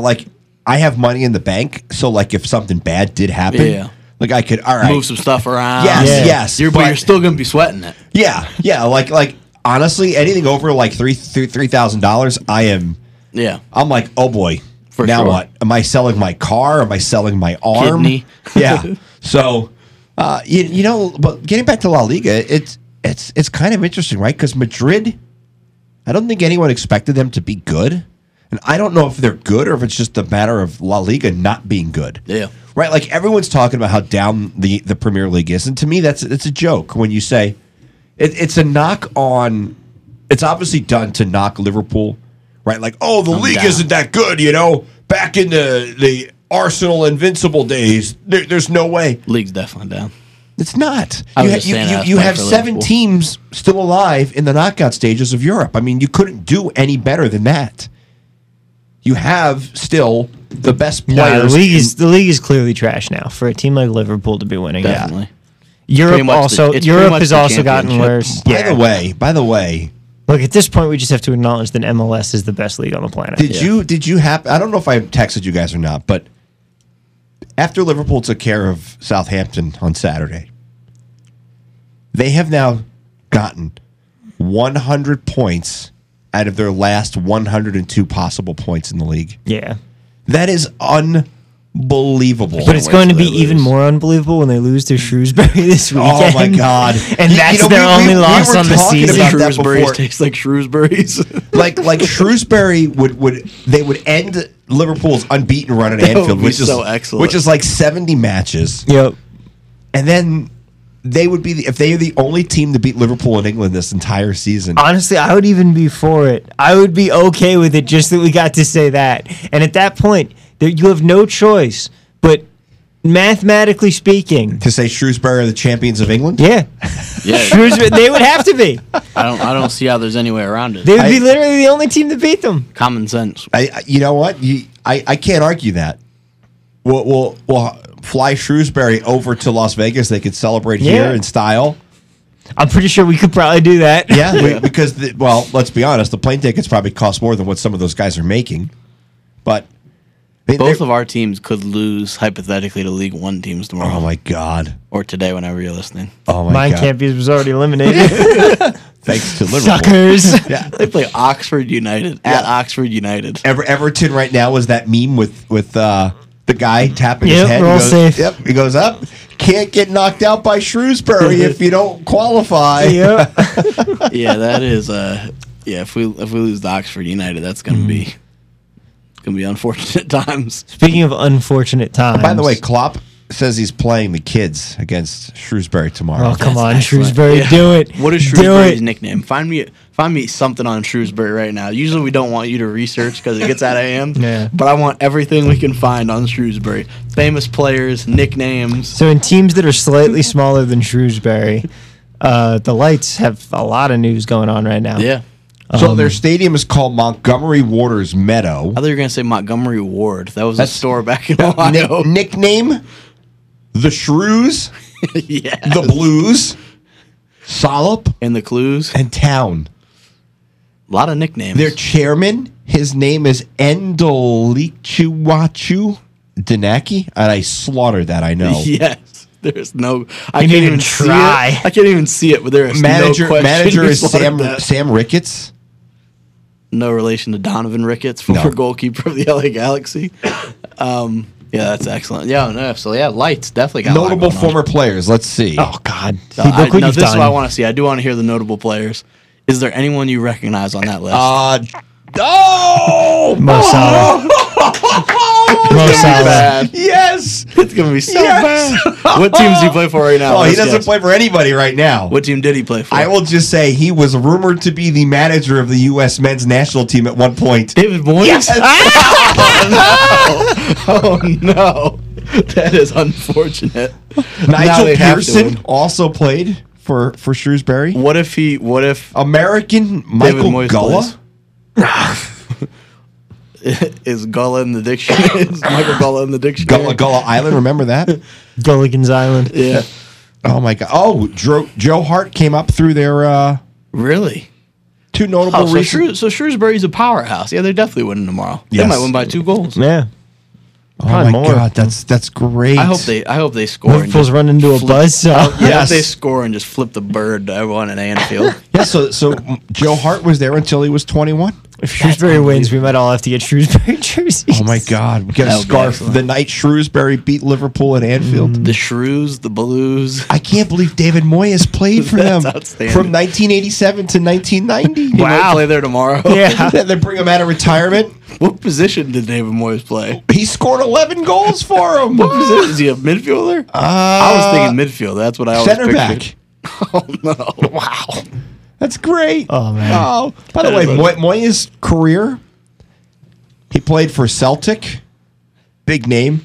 I have money in the bank, so like if something bad did happen, like I could move some stuff around. Yes. But you're still gonna be sweating it. Yeah. Like honestly, anything over like $3,000, I am. Yeah. I'm like, oh boy. For now sure. what? Am I selling my car? Am I selling my arm? Kidney. Yeah. So, you know, but getting back to La Liga, it's kind of interesting, right? Because Madrid, I don't think anyone expected them to be good. And I don't know if they're good or if it's just a matter of La Liga not being good. Yeah. Right? Like everyone's talking about how down the Premier League is. And to me, it's a joke when you say it's a knock on. It's obviously done to knock Liverpool, right? Like, oh, the league isn't that good, you know? Back in the Arsenal invincible days, there's no way. League's definitely down. It's not. You have 7 teams still alive in the knockout stages of Europe. I mean, you couldn't do any better than that. You have still the best players. The league is clearly trash now for a team like Liverpool to be winning. Definitely. Europe has also gotten worse. By the way, look, at this point we just have to acknowledge that MLS is the best league on the planet. Did you have? I don't know if I texted you guys or not, but after Liverpool took care of Southampton on Saturday, they have now gotten 100 points out of their last 102 possible points in the league. Yeah. That is unbelievable. But it's going to be even more unbelievable when they lose to Shrewsbury this weekend. Oh, my God. And that's their only loss on the season. Shrewsbury's taste like Shrewsbury's. like Shrewsbury would end Liverpool's unbeaten run at Anfield, which is so excellent. Which is like 70 matches. Yep. And then they would be if they are the only team to beat Liverpool in England this entire season. Honestly, I would even be for it. I would be okay with it just that we got to say that. And at that point, you have no choice but mathematically speaking to say Shrewsbury are the champions of England. Yeah. Shrewsbury, they would have to be. I don't see how there's any way around it. They would be literally the only team to beat them. Common sense. You know what? I can't argue that. We'll fly Shrewsbury over to Las Vegas. They could celebrate here in style. I'm pretty sure we could probably do that. Yeah, because let's be honest, the plane tickets probably cost more than what some of those guys are making. But both of our teams could lose hypothetically to League One teams tomorrow. Oh my God! Or today, whenever you're listening. Oh my Mine God! can't be. It was already eliminated. Thanks to Liverpool. Suckers. Yeah. They play Oxford United at Oxford United. Everton right now is that meme with the guy tapping his head. We're all safe. Yep, he goes up. Can't get knocked out by Shrewsbury if you don't qualify. Yep. Yeah, that is. If we lose to Oxford United, that's gonna be unfortunate times. Speaking of unfortunate times. By the way, Klopp says he's playing the kids against Shrewsbury tomorrow. Oh, come on, excellent. Shrewsbury, do it. What is Shrewsbury's nickname? Find me something on Shrewsbury right now. Usually we don't want you to research because it gets out of hand. Yeah. But I want everything we can find on Shrewsbury. Famous players, nicknames. So in teams that are slightly smaller than Shrewsbury, the Lights have a lot of news going on right now. Yeah. So their stadium is called Montgomery Waters Meadow. I thought you were going to say Montgomery Ward. That was a store back in Ohio. Nickname? The Shrews. Yeah. The Blues. Solop. And the clues. And Town. A lot of nicknames. Their chairman, his name is Endolichuwachu Danaki. And I slaughtered that, I know. Yes. There's no... I can't even try. See it. I can't even see it, but there is no question. Manager is Sam Ricketts. No relation to Donovan Ricketts, former goalkeeper of the LA Galaxy. Yeah, that's excellent. Yeah, no, so yeah, lights definitely got Notable former players. Let's see. Oh God! So this is what I want to see. I do want to hear the notable players. Is there anyone you recognize on that list? Mo Salah. Mo Salah. Yes, it's gonna be so bad. What teams do you play for right now? Oh, he doesn't play for anybody right now. What team did he play for? I will just say he was rumored to be the manager of the U.S. men's national team at one point. David Moyes? Yes. Oh no, that is unfortunate. Nigel Pearson also played for Shrewsbury. What if American Michael Gullah? Is Gullah in the dictionary? Is Michael Gullah in the dictionary? Gullah Island, remember that? Gulligan's Island. Yeah. Oh my God. Oh, Joe Hart came up through their really? Two notable reasons. So Shrewsbury's a powerhouse. Yeah, they're definitely winning tomorrow. Yes. They might win by 2 goals. Yeah. Oh my God, that's great. I hope they score. Liverpool's run into a buzz. So. I hope they score and just flip the bird to everyone at Anfield. Yeah. So Joe Hart was there until he was 21. If Shrewsbury wins, we might all have to get Shrewsbury jerseys. Oh my God, we get a scarf the night Shrewsbury beat Liverpool at Anfield. The Shrews, the Blues. I can't believe David Moyes played for them from 1987 to 1990. He might play there tomorrow. Yeah. They bring him out of retirement. What position did David Moyes play? He scored 11 goals for him. What position? Is he a midfielder? I was thinking midfield. That's what I always center pictured. back. Oh no! Wow. That's great. Oh man. Oh, by the way, Moyes' career, he played for Celtic, big name.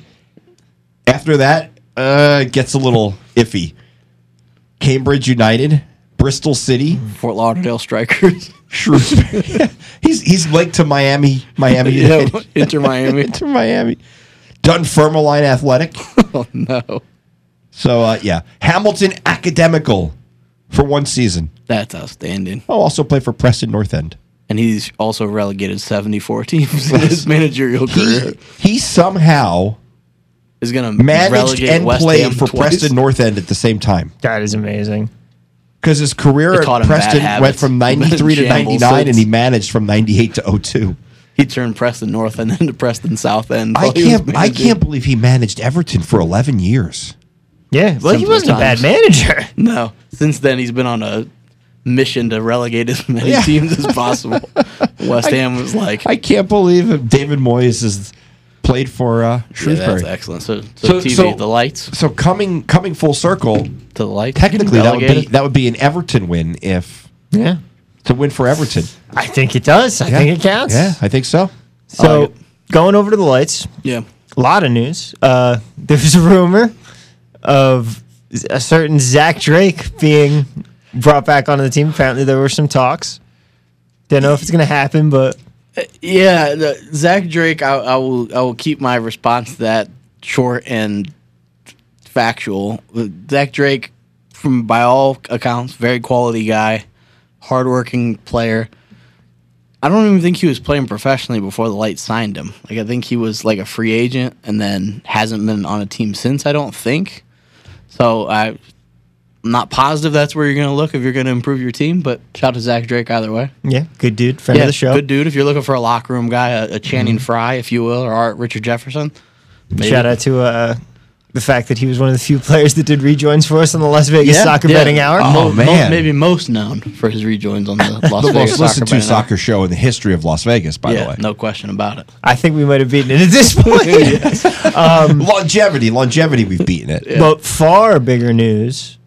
After that, gets a little iffy. Cambridge United, Bristol City, Fort Lauderdale Strikers, Shrewsbury. he's linked to Miami United. Yeah, Inter Miami, Inter Miami, Dunfermline Athletic. Oh no! So yeah, Hamilton Academical for 1 season. That's outstanding. Oh, also played for Preston North End. And he's also relegated 74 teams in his managerial career. He somehow is going to managed and West played Ham for twice. Preston North End at the same time. That is amazing. Because his career They at taught him Preston bad went habits. from 93 to Shambles 99, since. and he managed from 98 to 02. He turned Preston North End into Preston South End. I can't believe he managed Everton for 11 years. Yeah. Well, he Simpler wasn't a bad times. manager. No. Since then, he's been on a mission to relegate as many Yeah. teams as possible. West Ham was like, I can't believe David Moyes has played for yeah, Shrewsbury. that's excellent. So So- TV, so- the lights, So coming full circle, to the lights. technically Relegated. that would be an Everton win if Yeah. to win for Everton. I think it does. I think it counts. Yeah, I think so. So like going over to the lights, Yeah. a lot of news. There's a rumor of a certain Zach Drake being brought back onto the team. Apparently, there were some talks. Don't know if it's going to happen, but Yeah, Zach Drake. I will keep my response to that short and factual. Zach Drake, by all accounts, very quality guy, hardworking player. I don't even think he was playing professionally before the Lights signed him. Like I think he was like a free agent and then hasn't been on a team since. I don't think. So I'm not positive that's where you're going to look if you're going to improve your team. But shout out to Zach Drake either way. yeah, good dude, friend of the show. Good dude. If you're looking for a locker room guy, a Channing Frye, if you will, or Art Richard Jefferson. Maybe. Shout out to the fact that he was one of the few players that did rejoins for us on the Las Vegas Soccer Betting Hour. Oh, man. Maybe most known for his rejoins on the Las The Vegas most listened to Betting Hour. soccer show in the history of Las Vegas, by the way. No question about it. I think we might have beaten it at this point. Longevity, we've beaten it. But far bigger news.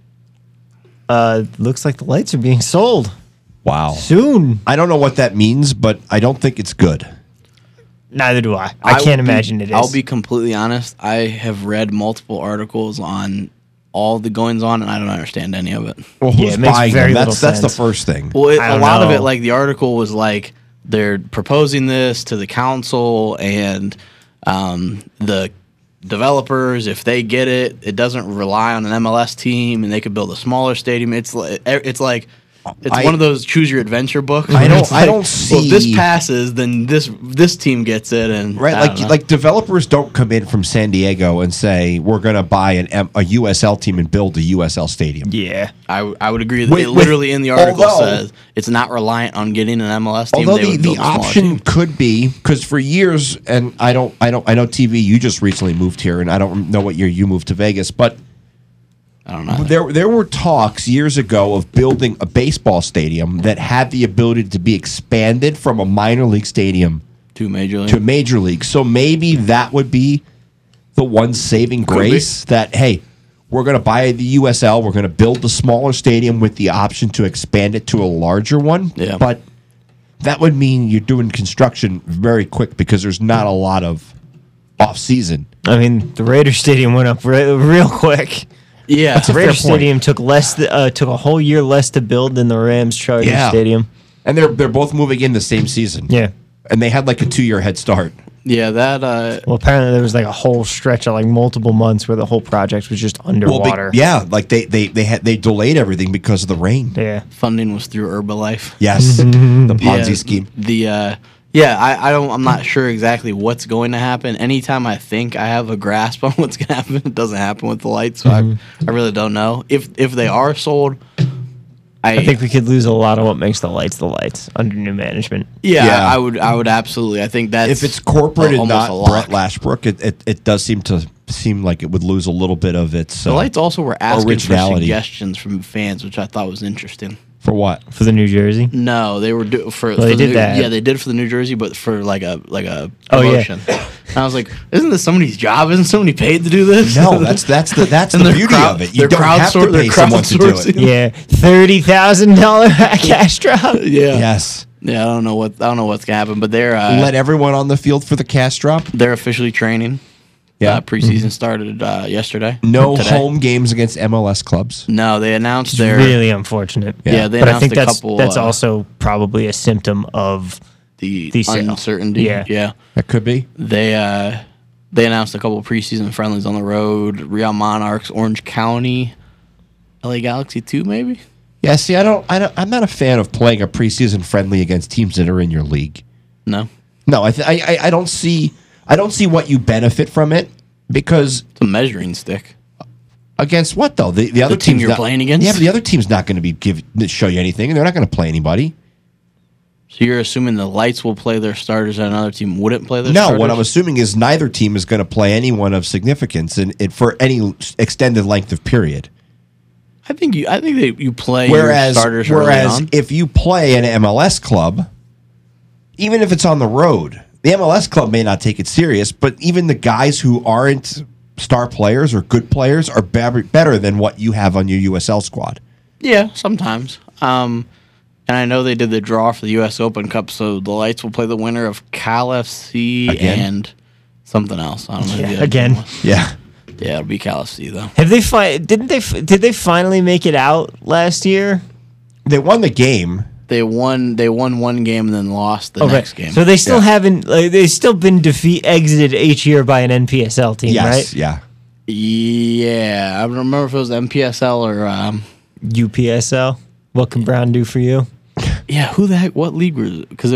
Looks like the lights are being sold Wow. soon. I don't know what that means, but I don't think it's good. Neither do I. I can't imagine it is. I'll be completely honest. I have read multiple articles on all the goings on, and I don't understand any of it. Well, Yeah, who's it makes buying very them? little That's the sense. first thing. Well, I a don't lot of know. it, like the article was like they're proposing this to the council and the developers. If they get it, it doesn't rely on an MLS team, and they could build a smaller stadium. It's like It's one of those choose your adventure books. I don't see. Well, if this passes, then this team gets it, and right. Like developers don't come in from San Diego and say we're going to buy a USL team and build a USL stadium. Yeah, I would agree. It literally in the article says it's not reliant on getting an MLS team. Although the option could be, because for years, and I know TV. You just recently moved here, and I don't know what year you moved to Vegas, but. I don't know. There were talks years ago of building a baseball stadium that had the ability to be expanded from a minor league stadium to major league. Major league. So maybe that would be the one saving grace that, hey, we're going to buy the USL, we're going to build the smaller stadium with the option to expand it to a larger one. Yeah. But that would mean you're doing construction very quick because there's not a lot of off season. I mean, the Raiders Stadium went up real quick. Yeah, that's a Raiders fair point. Stadium took a whole year less to build than the Rams Chargers Stadium. And they're both moving in the same season. Yeah. And they had like a 2-year head start. Yeah, that. Well, apparently there was like a whole stretch of like multiple months where the whole project was just underwater. Like they delayed everything because of the rain. Yeah. Funding was through Herbalife. Yes, the Ponzi scheme. I'm not sure exactly what's going to happen. Anytime I think I have a grasp on what's going to happen, it doesn't happen with the lights. So I really don't know. If they are sold, I think we could lose a lot of what makes the lights under new management. Yeah. I would absolutely. I think that's if it's corporate and not Brett Lashbrook, it does seem like it would lose a little bit of its. The lights also were asking for originality. suggestions from fans, which I thought was interesting. For what? For the New Jersey? No, they were for. Well, they did that. Yeah, they did for the New Jersey, but for like a promotion. And I was like, isn't this somebody's job? Isn't somebody paid to do this? No, that's the beauty of it. You don't have to pay someone to do it. Yeah, $30,000 cash drop. Yeah. Yes. Yeah, I don't know what's gonna happen, but they're let everyone on the field for the cash drop. They're officially training. Yeah, preseason started yesterday. No home games against MLS clubs. No, they announced their really unfortunate. Yeah, they but announced I think couple. That's also probably a symptom of the uncertainty. Yeah, that could be. They announced a couple preseason friendlies on the road: Real Monarchs, Orange County, LA Galaxy 2, maybe. Yeah, see, I'm not a fan of playing a preseason friendly against teams that are in your league. No, I don't see what you benefit from it because it's a measuring stick. Against what though? The other team you're playing against. Yeah, but the other team's not going to be show you anything, and they're not going to play anybody. So you're assuming the Lights will play their starters and another team wouldn't play their starters? No, what I'm assuming is neither team is going to play anyone of significance for any extended length of period. I think you play your starters early on. If you play an MLS club, even if it's on the road, the MLS club may not take it serious, but even the guys who aren't star players or good players are better than what you have on your USL squad. Yeah, sometimes. And I know they did the draw for the U.S. Open Cup, so the Lights will play the winner of Cal FC and something else. I don't know. Yeah, again. Yeah. Yeah, it'll be Cal FC though. Did they finally make it out last year? They won the game. They won one game and then lost the next game. So they still haven't. They've still been exited each year by an NPSL team, right? Yeah. Yeah, I don't remember if it was MPSL or UPSL. What can Brown do for you? Yeah, who the heck? What league was it? Because it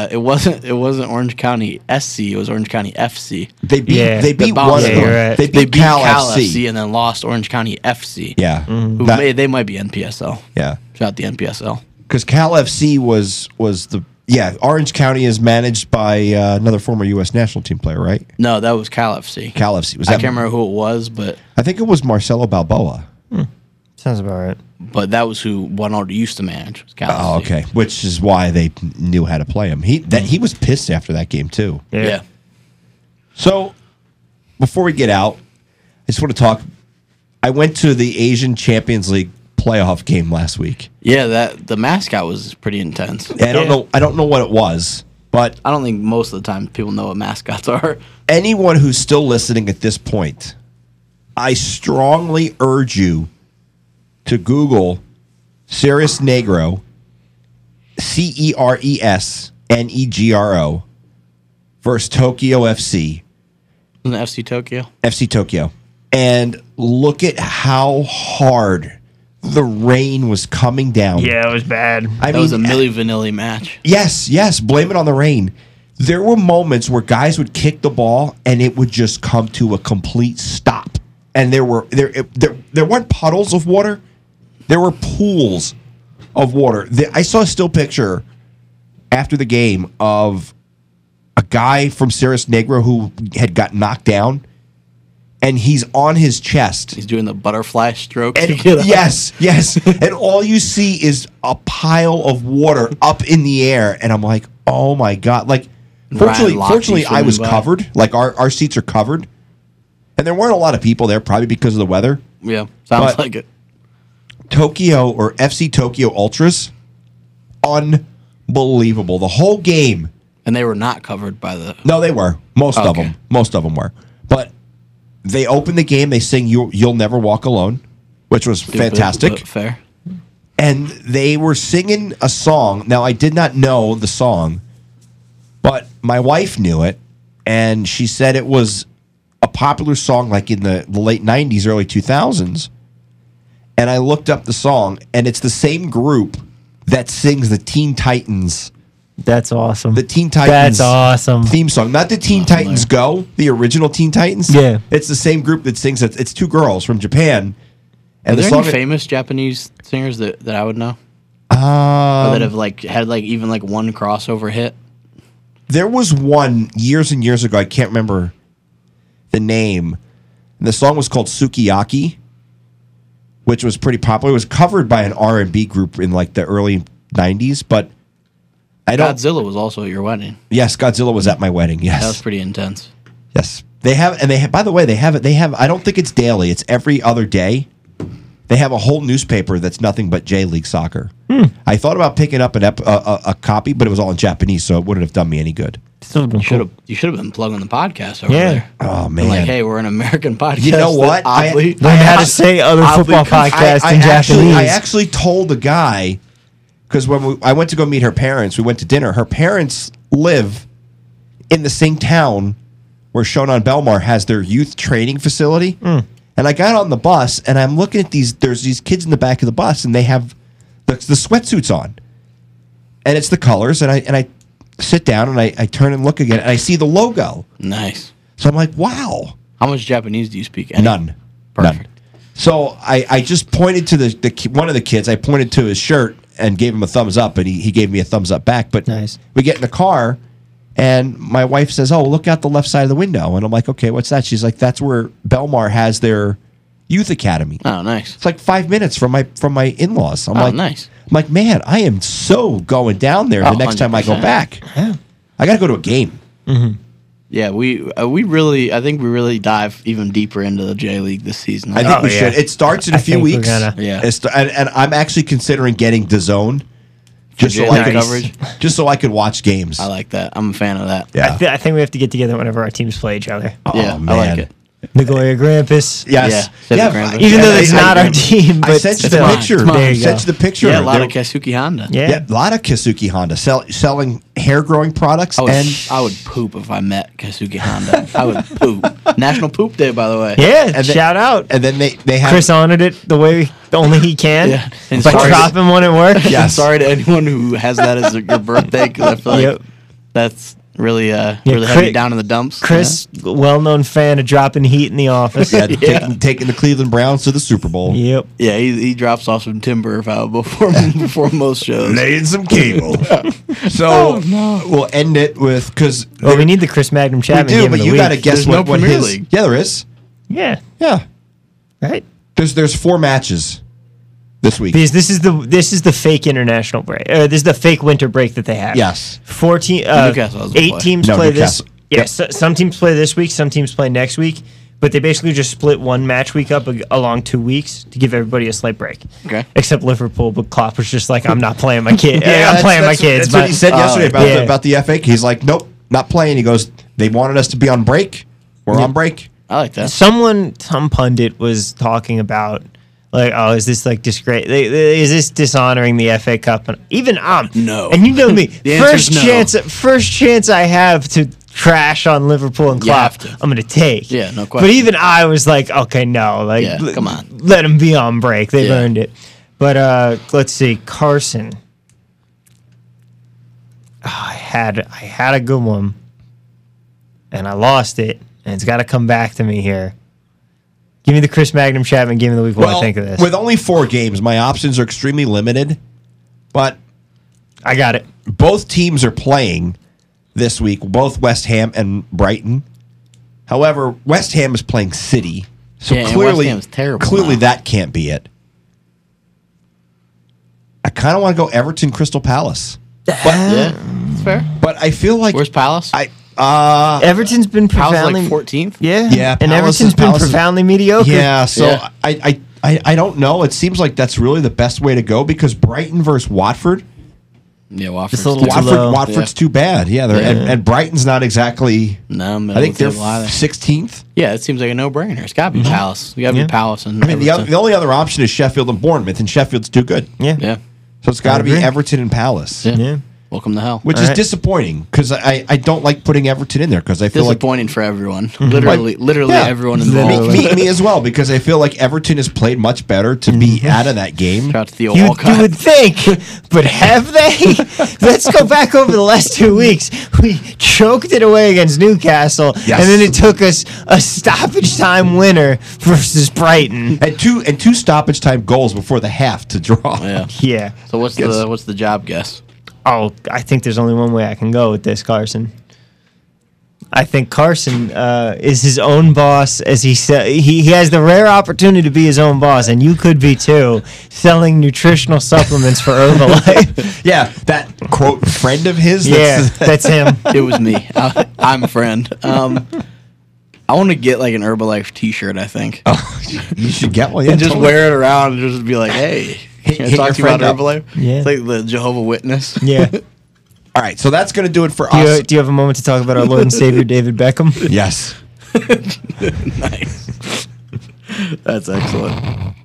wasn't Orange County SC. It was Orange County FC. They beat one of them. Right. They beat Cal FC and then lost Orange County FC. Yeah, they might be NPSL. Yeah, shout out the NPSL. Because Cal FC was the Orange County is managed by another former U.S. national team player, right? No, that was Cal FC. Cal FC I can't remember who it was, but I think it was Marcelo Balboa. Sounds about right. But that was who Juan used to manage. Was Cal FC. Okay. Which is why they knew how to play him. He was pissed after that game too. Yeah. So before we get out, I just want to talk. I went to the Asian Champions League playoff game last week. Yeah, the mascot was pretty intense. I don't know what it was, but I don't think most of the time people know what mascots are. Anyone who's still listening at this point, I strongly urge you to Google Ceres Negro, CERESNEGRO versus Tokyo FC. Isn't it FC Tokyo? FC Tokyo. And look at how hard the rain was coming down. Yeah, it was bad. That was a Milli Vanilli match. Yes, blame it on the rain. There were moments where guys would kick the ball and it would just come to a complete stop. And there weren't puddles of water. There were pools of water. I saw a still picture after the game of a guy from Cerros Negro who had got knocked down, and he's on his chest. He's doing the butterfly stroke. Yes. And all you see is a pile of water up in the air, and I'm like, oh my God. Like, fortunately I was covered. Like, our seats are covered. And there weren't a lot of people there, probably because of the weather. Yeah, sounds like it. Tokyo or FC Tokyo Ultras, unbelievable. The whole game. And they were not covered by the... No, they were. Most of them were. But they opened the game. They sing You'll Never Walk Alone, which was fantastic. Fair. And they were singing a song. Now, I did not know the song, but my wife knew it. And she said it was a popular song like in the late 90s, early 2000s. And I looked up the song, and it's the same group that sings the Teen Titans. That's awesome. The Teen Titans. That's awesome. Theme song. Not the Teen Titans Go, the original Teen Titans. Yeah. It's the same group that sings it. It's two girls from Japan. And Are there any famous Japanese singers that I would know? Or that have had even one crossover hit? There was one years and years ago. I can't remember the name. And the song was called Sukiyaki, which was pretty popular. It was covered by an R&B group in like the early 90s, but Godzilla was also at your wedding. Yes, Godzilla was at my wedding. Yes. That was pretty intense. Yes. They have, by the way, they have, I don't think it's daily, it's every other day. They have a whole newspaper that's nothing but J League Soccer. I thought about picking up a copy, but it was all in Japanese, so it wouldn't have done me any good. You should have been plugging the podcast over there. Oh, man. Like, hey, we're an American podcast. You know what? Learn how to say other football podcasts in Japanese. I actually told the guy, because when I went to go meet her parents, we went to dinner. Her parents live in the same town where Shonan Belmar has their youth training facility. And I got on the bus, and I'm looking at there's these kids in the back of the bus, and they have the sweatsuits on. And it's the colors, and I sit down, and I turn and look again, and I see the logo. Nice. So I'm like, wow. How much Japanese do you speak? None. Perfect. None. So I just pointed to one of the kids. I pointed to his shirt and gave him a thumbs up, and he gave me a thumbs up back. But nice. We get in the car, and my wife says, "Oh, look out the left side of the window." And I'm like, "Okay, what's that?" She's like, "That's where Belmar has their youth academy." Oh, nice. It's like 5 minutes from my in-laws. I'm like, nice. I'm like, man, I am so going down there the next 100%. Time I go back. Yeah. I got to go to a game. Mm-hmm. Yeah, I think we really dive even deeper into the J League this season. I think we should. It starts in a few weeks. Yeah. And I'm actually considering getting DAZN just so I could watch games. I like that. I'm a fan of that. Yeah. I think we have to get together whenever our teams play each other. Yeah, man. I like it. Nagoya Grampus. Yes. Yeah. Even though it's not our team, but I sent you the picture. There you sent you the picture. Yeah, a lot of Keisuke Honda. Yeah, a lot of Keisuke Honda selling hair growing products. I would poop if I met Keisuke Honda. I would poop. National Poop Day, by the way. Yeah, and shout out. And then they have Chris honored it the way only he can. Yeah, and by dropping one at work. Yes. Sorry to anyone who has that as your birthday, because I feel like that's really really heavy down in the dumps. Chris, well-known fan of dropping heat in the office. Taking the Cleveland Browns to the Super Bowl. Yep. Yeah, he drops off some timber before most shows. Laying some cable. So we'll end it with because we need the Chris Magnum Chapman. We do, but you got to guess what his League. Yeah, there is. Yeah. Right. There's 4 matches this week. Because this is the fake international break. This is the fake winter break that they have. Yes. 8 teams play this. Yes. Yeah, some teams play this week. Some teams play next week. But they basically just split one match week up along 2 weeks to give everybody a slight break. Okay. Except Liverpool, but Klopp was just like, I'm not playing my kid. I'm playing my kids. That's what he said yesterday about the FA. He's like, nope, not playing. He goes, they wanted us to be on break. We're on break. I like that. Some pundit was talking about, like, oh, is this like disgrace? Is this dishonoring the FA Cup? And even no. And you know me, first chance I have to trash on Liverpool and Klopp, I'm going to take. Yeah, no question. But even I was like, okay, no, like, come on, let them be on break. They've earned it. But let's see, Carson. Oh, I had a good one, and I lost it, and it's got to come back to me here. Give me the Chris Magnum Chapman. Give me the week. What I think of this. With only 4 games, my options are extremely limited, but I got it. Both teams are playing this week, both West Ham and Brighton. However, West Ham is playing City, so clearly, West Ham's terrible clearly now. that can't be it. I kind of want to go Everton Crystal Palace. Yeah, that's fair. But I feel like Where's Palace? Everton's been Palace profoundly like 14th. Yeah, and Everton's been profoundly mediocre. Yeah, so Yeah. I don't know. It seems like that's really the best way to go because Brighton versus Watford. Yeah, Watford's It's a little too too low. Watford's too bad. Yeah, and Brighton's not exactly. No, I think they're either. 16th. Yeah, it seems like a no-brainer. It's got to be Palace. You got to Yeah. be Palace. And I mean, Everton. the only other option is Sheffield and Bournemouth, and Sheffield's too good. Yeah. Yeah. So it's got to be agree. Everton and Palace. Yeah. Yeah. Welcome to hell. Which All is right. disappointing because I don't like putting Everton in there because I feel like Disappointing for everyone. Literally Yeah. everyone involved. me as well because I feel like Everton has played much better to be out of that game. Shout out to Theo You Walcott. would think, but have they? Let's go back over the last 2 weeks. We choked it away against Newcastle, Yes. and then it took us a stoppage time winner versus Brighton. And two stoppage time goals before the half to draw. Yeah. Yeah. So what's the job guess? Oh, I think there's only one way I can go with this, Carson. I think Carson is his own boss, as he said. He has the rare opportunity to be his own boss, and you could be too, selling nutritional supplements for Herbalife. Yeah, that quote friend of his. Yeah, that's him. It was me. I'm a friend. I want to get like an Herbalife T-shirt. I think, You should get one. Yeah, and just totally. wear it around and just be like, "Hey, can I hit talk your to you about friend up. Herbalife?" Yeah. It's like the Jehovah Witness. Yeah. All right, so that's going to do it for Do us. you have a moment to talk about our Lord and Savior David Beckham? Yes. Nice. That's excellent.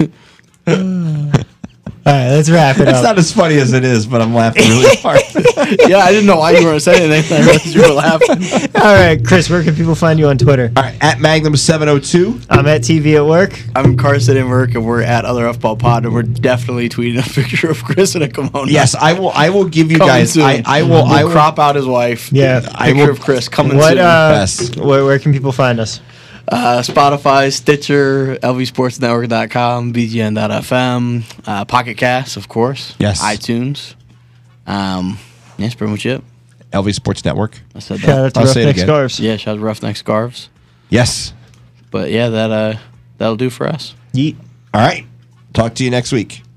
All right, let's wrap it It's up. not as funny as it is, but I'm laughing really hard. Yeah, I didn't know why you weren't saying anything. I realized you were laughing. All right, Chris, where can people find you on Twitter? All right, at Magnum702. I'm at TV at Work. I'm Carson and Merck, and we're at Other F-Ball Pod, and we're definitely tweeting a picture of Chris in a kimono. Yes, I will give you Coming guys. soon. I will. I We'll will. crop out his wife. Yeah. I Picture will- of Chris coming What? soon. Yes. Where can people find us? Spotify, Stitcher, LVSportsNetwork.com, BGN.FM, Pocket Cast, of course. Yes. iTunes. That's pretty much it. LV Sports Network. I said Shout out that. to I'll say it Roughneck again. Scarves. Yeah, shout out to Roughneck Scarves. Yes. But yeah, that'll do for us. Yeet. All right. Talk to you next week.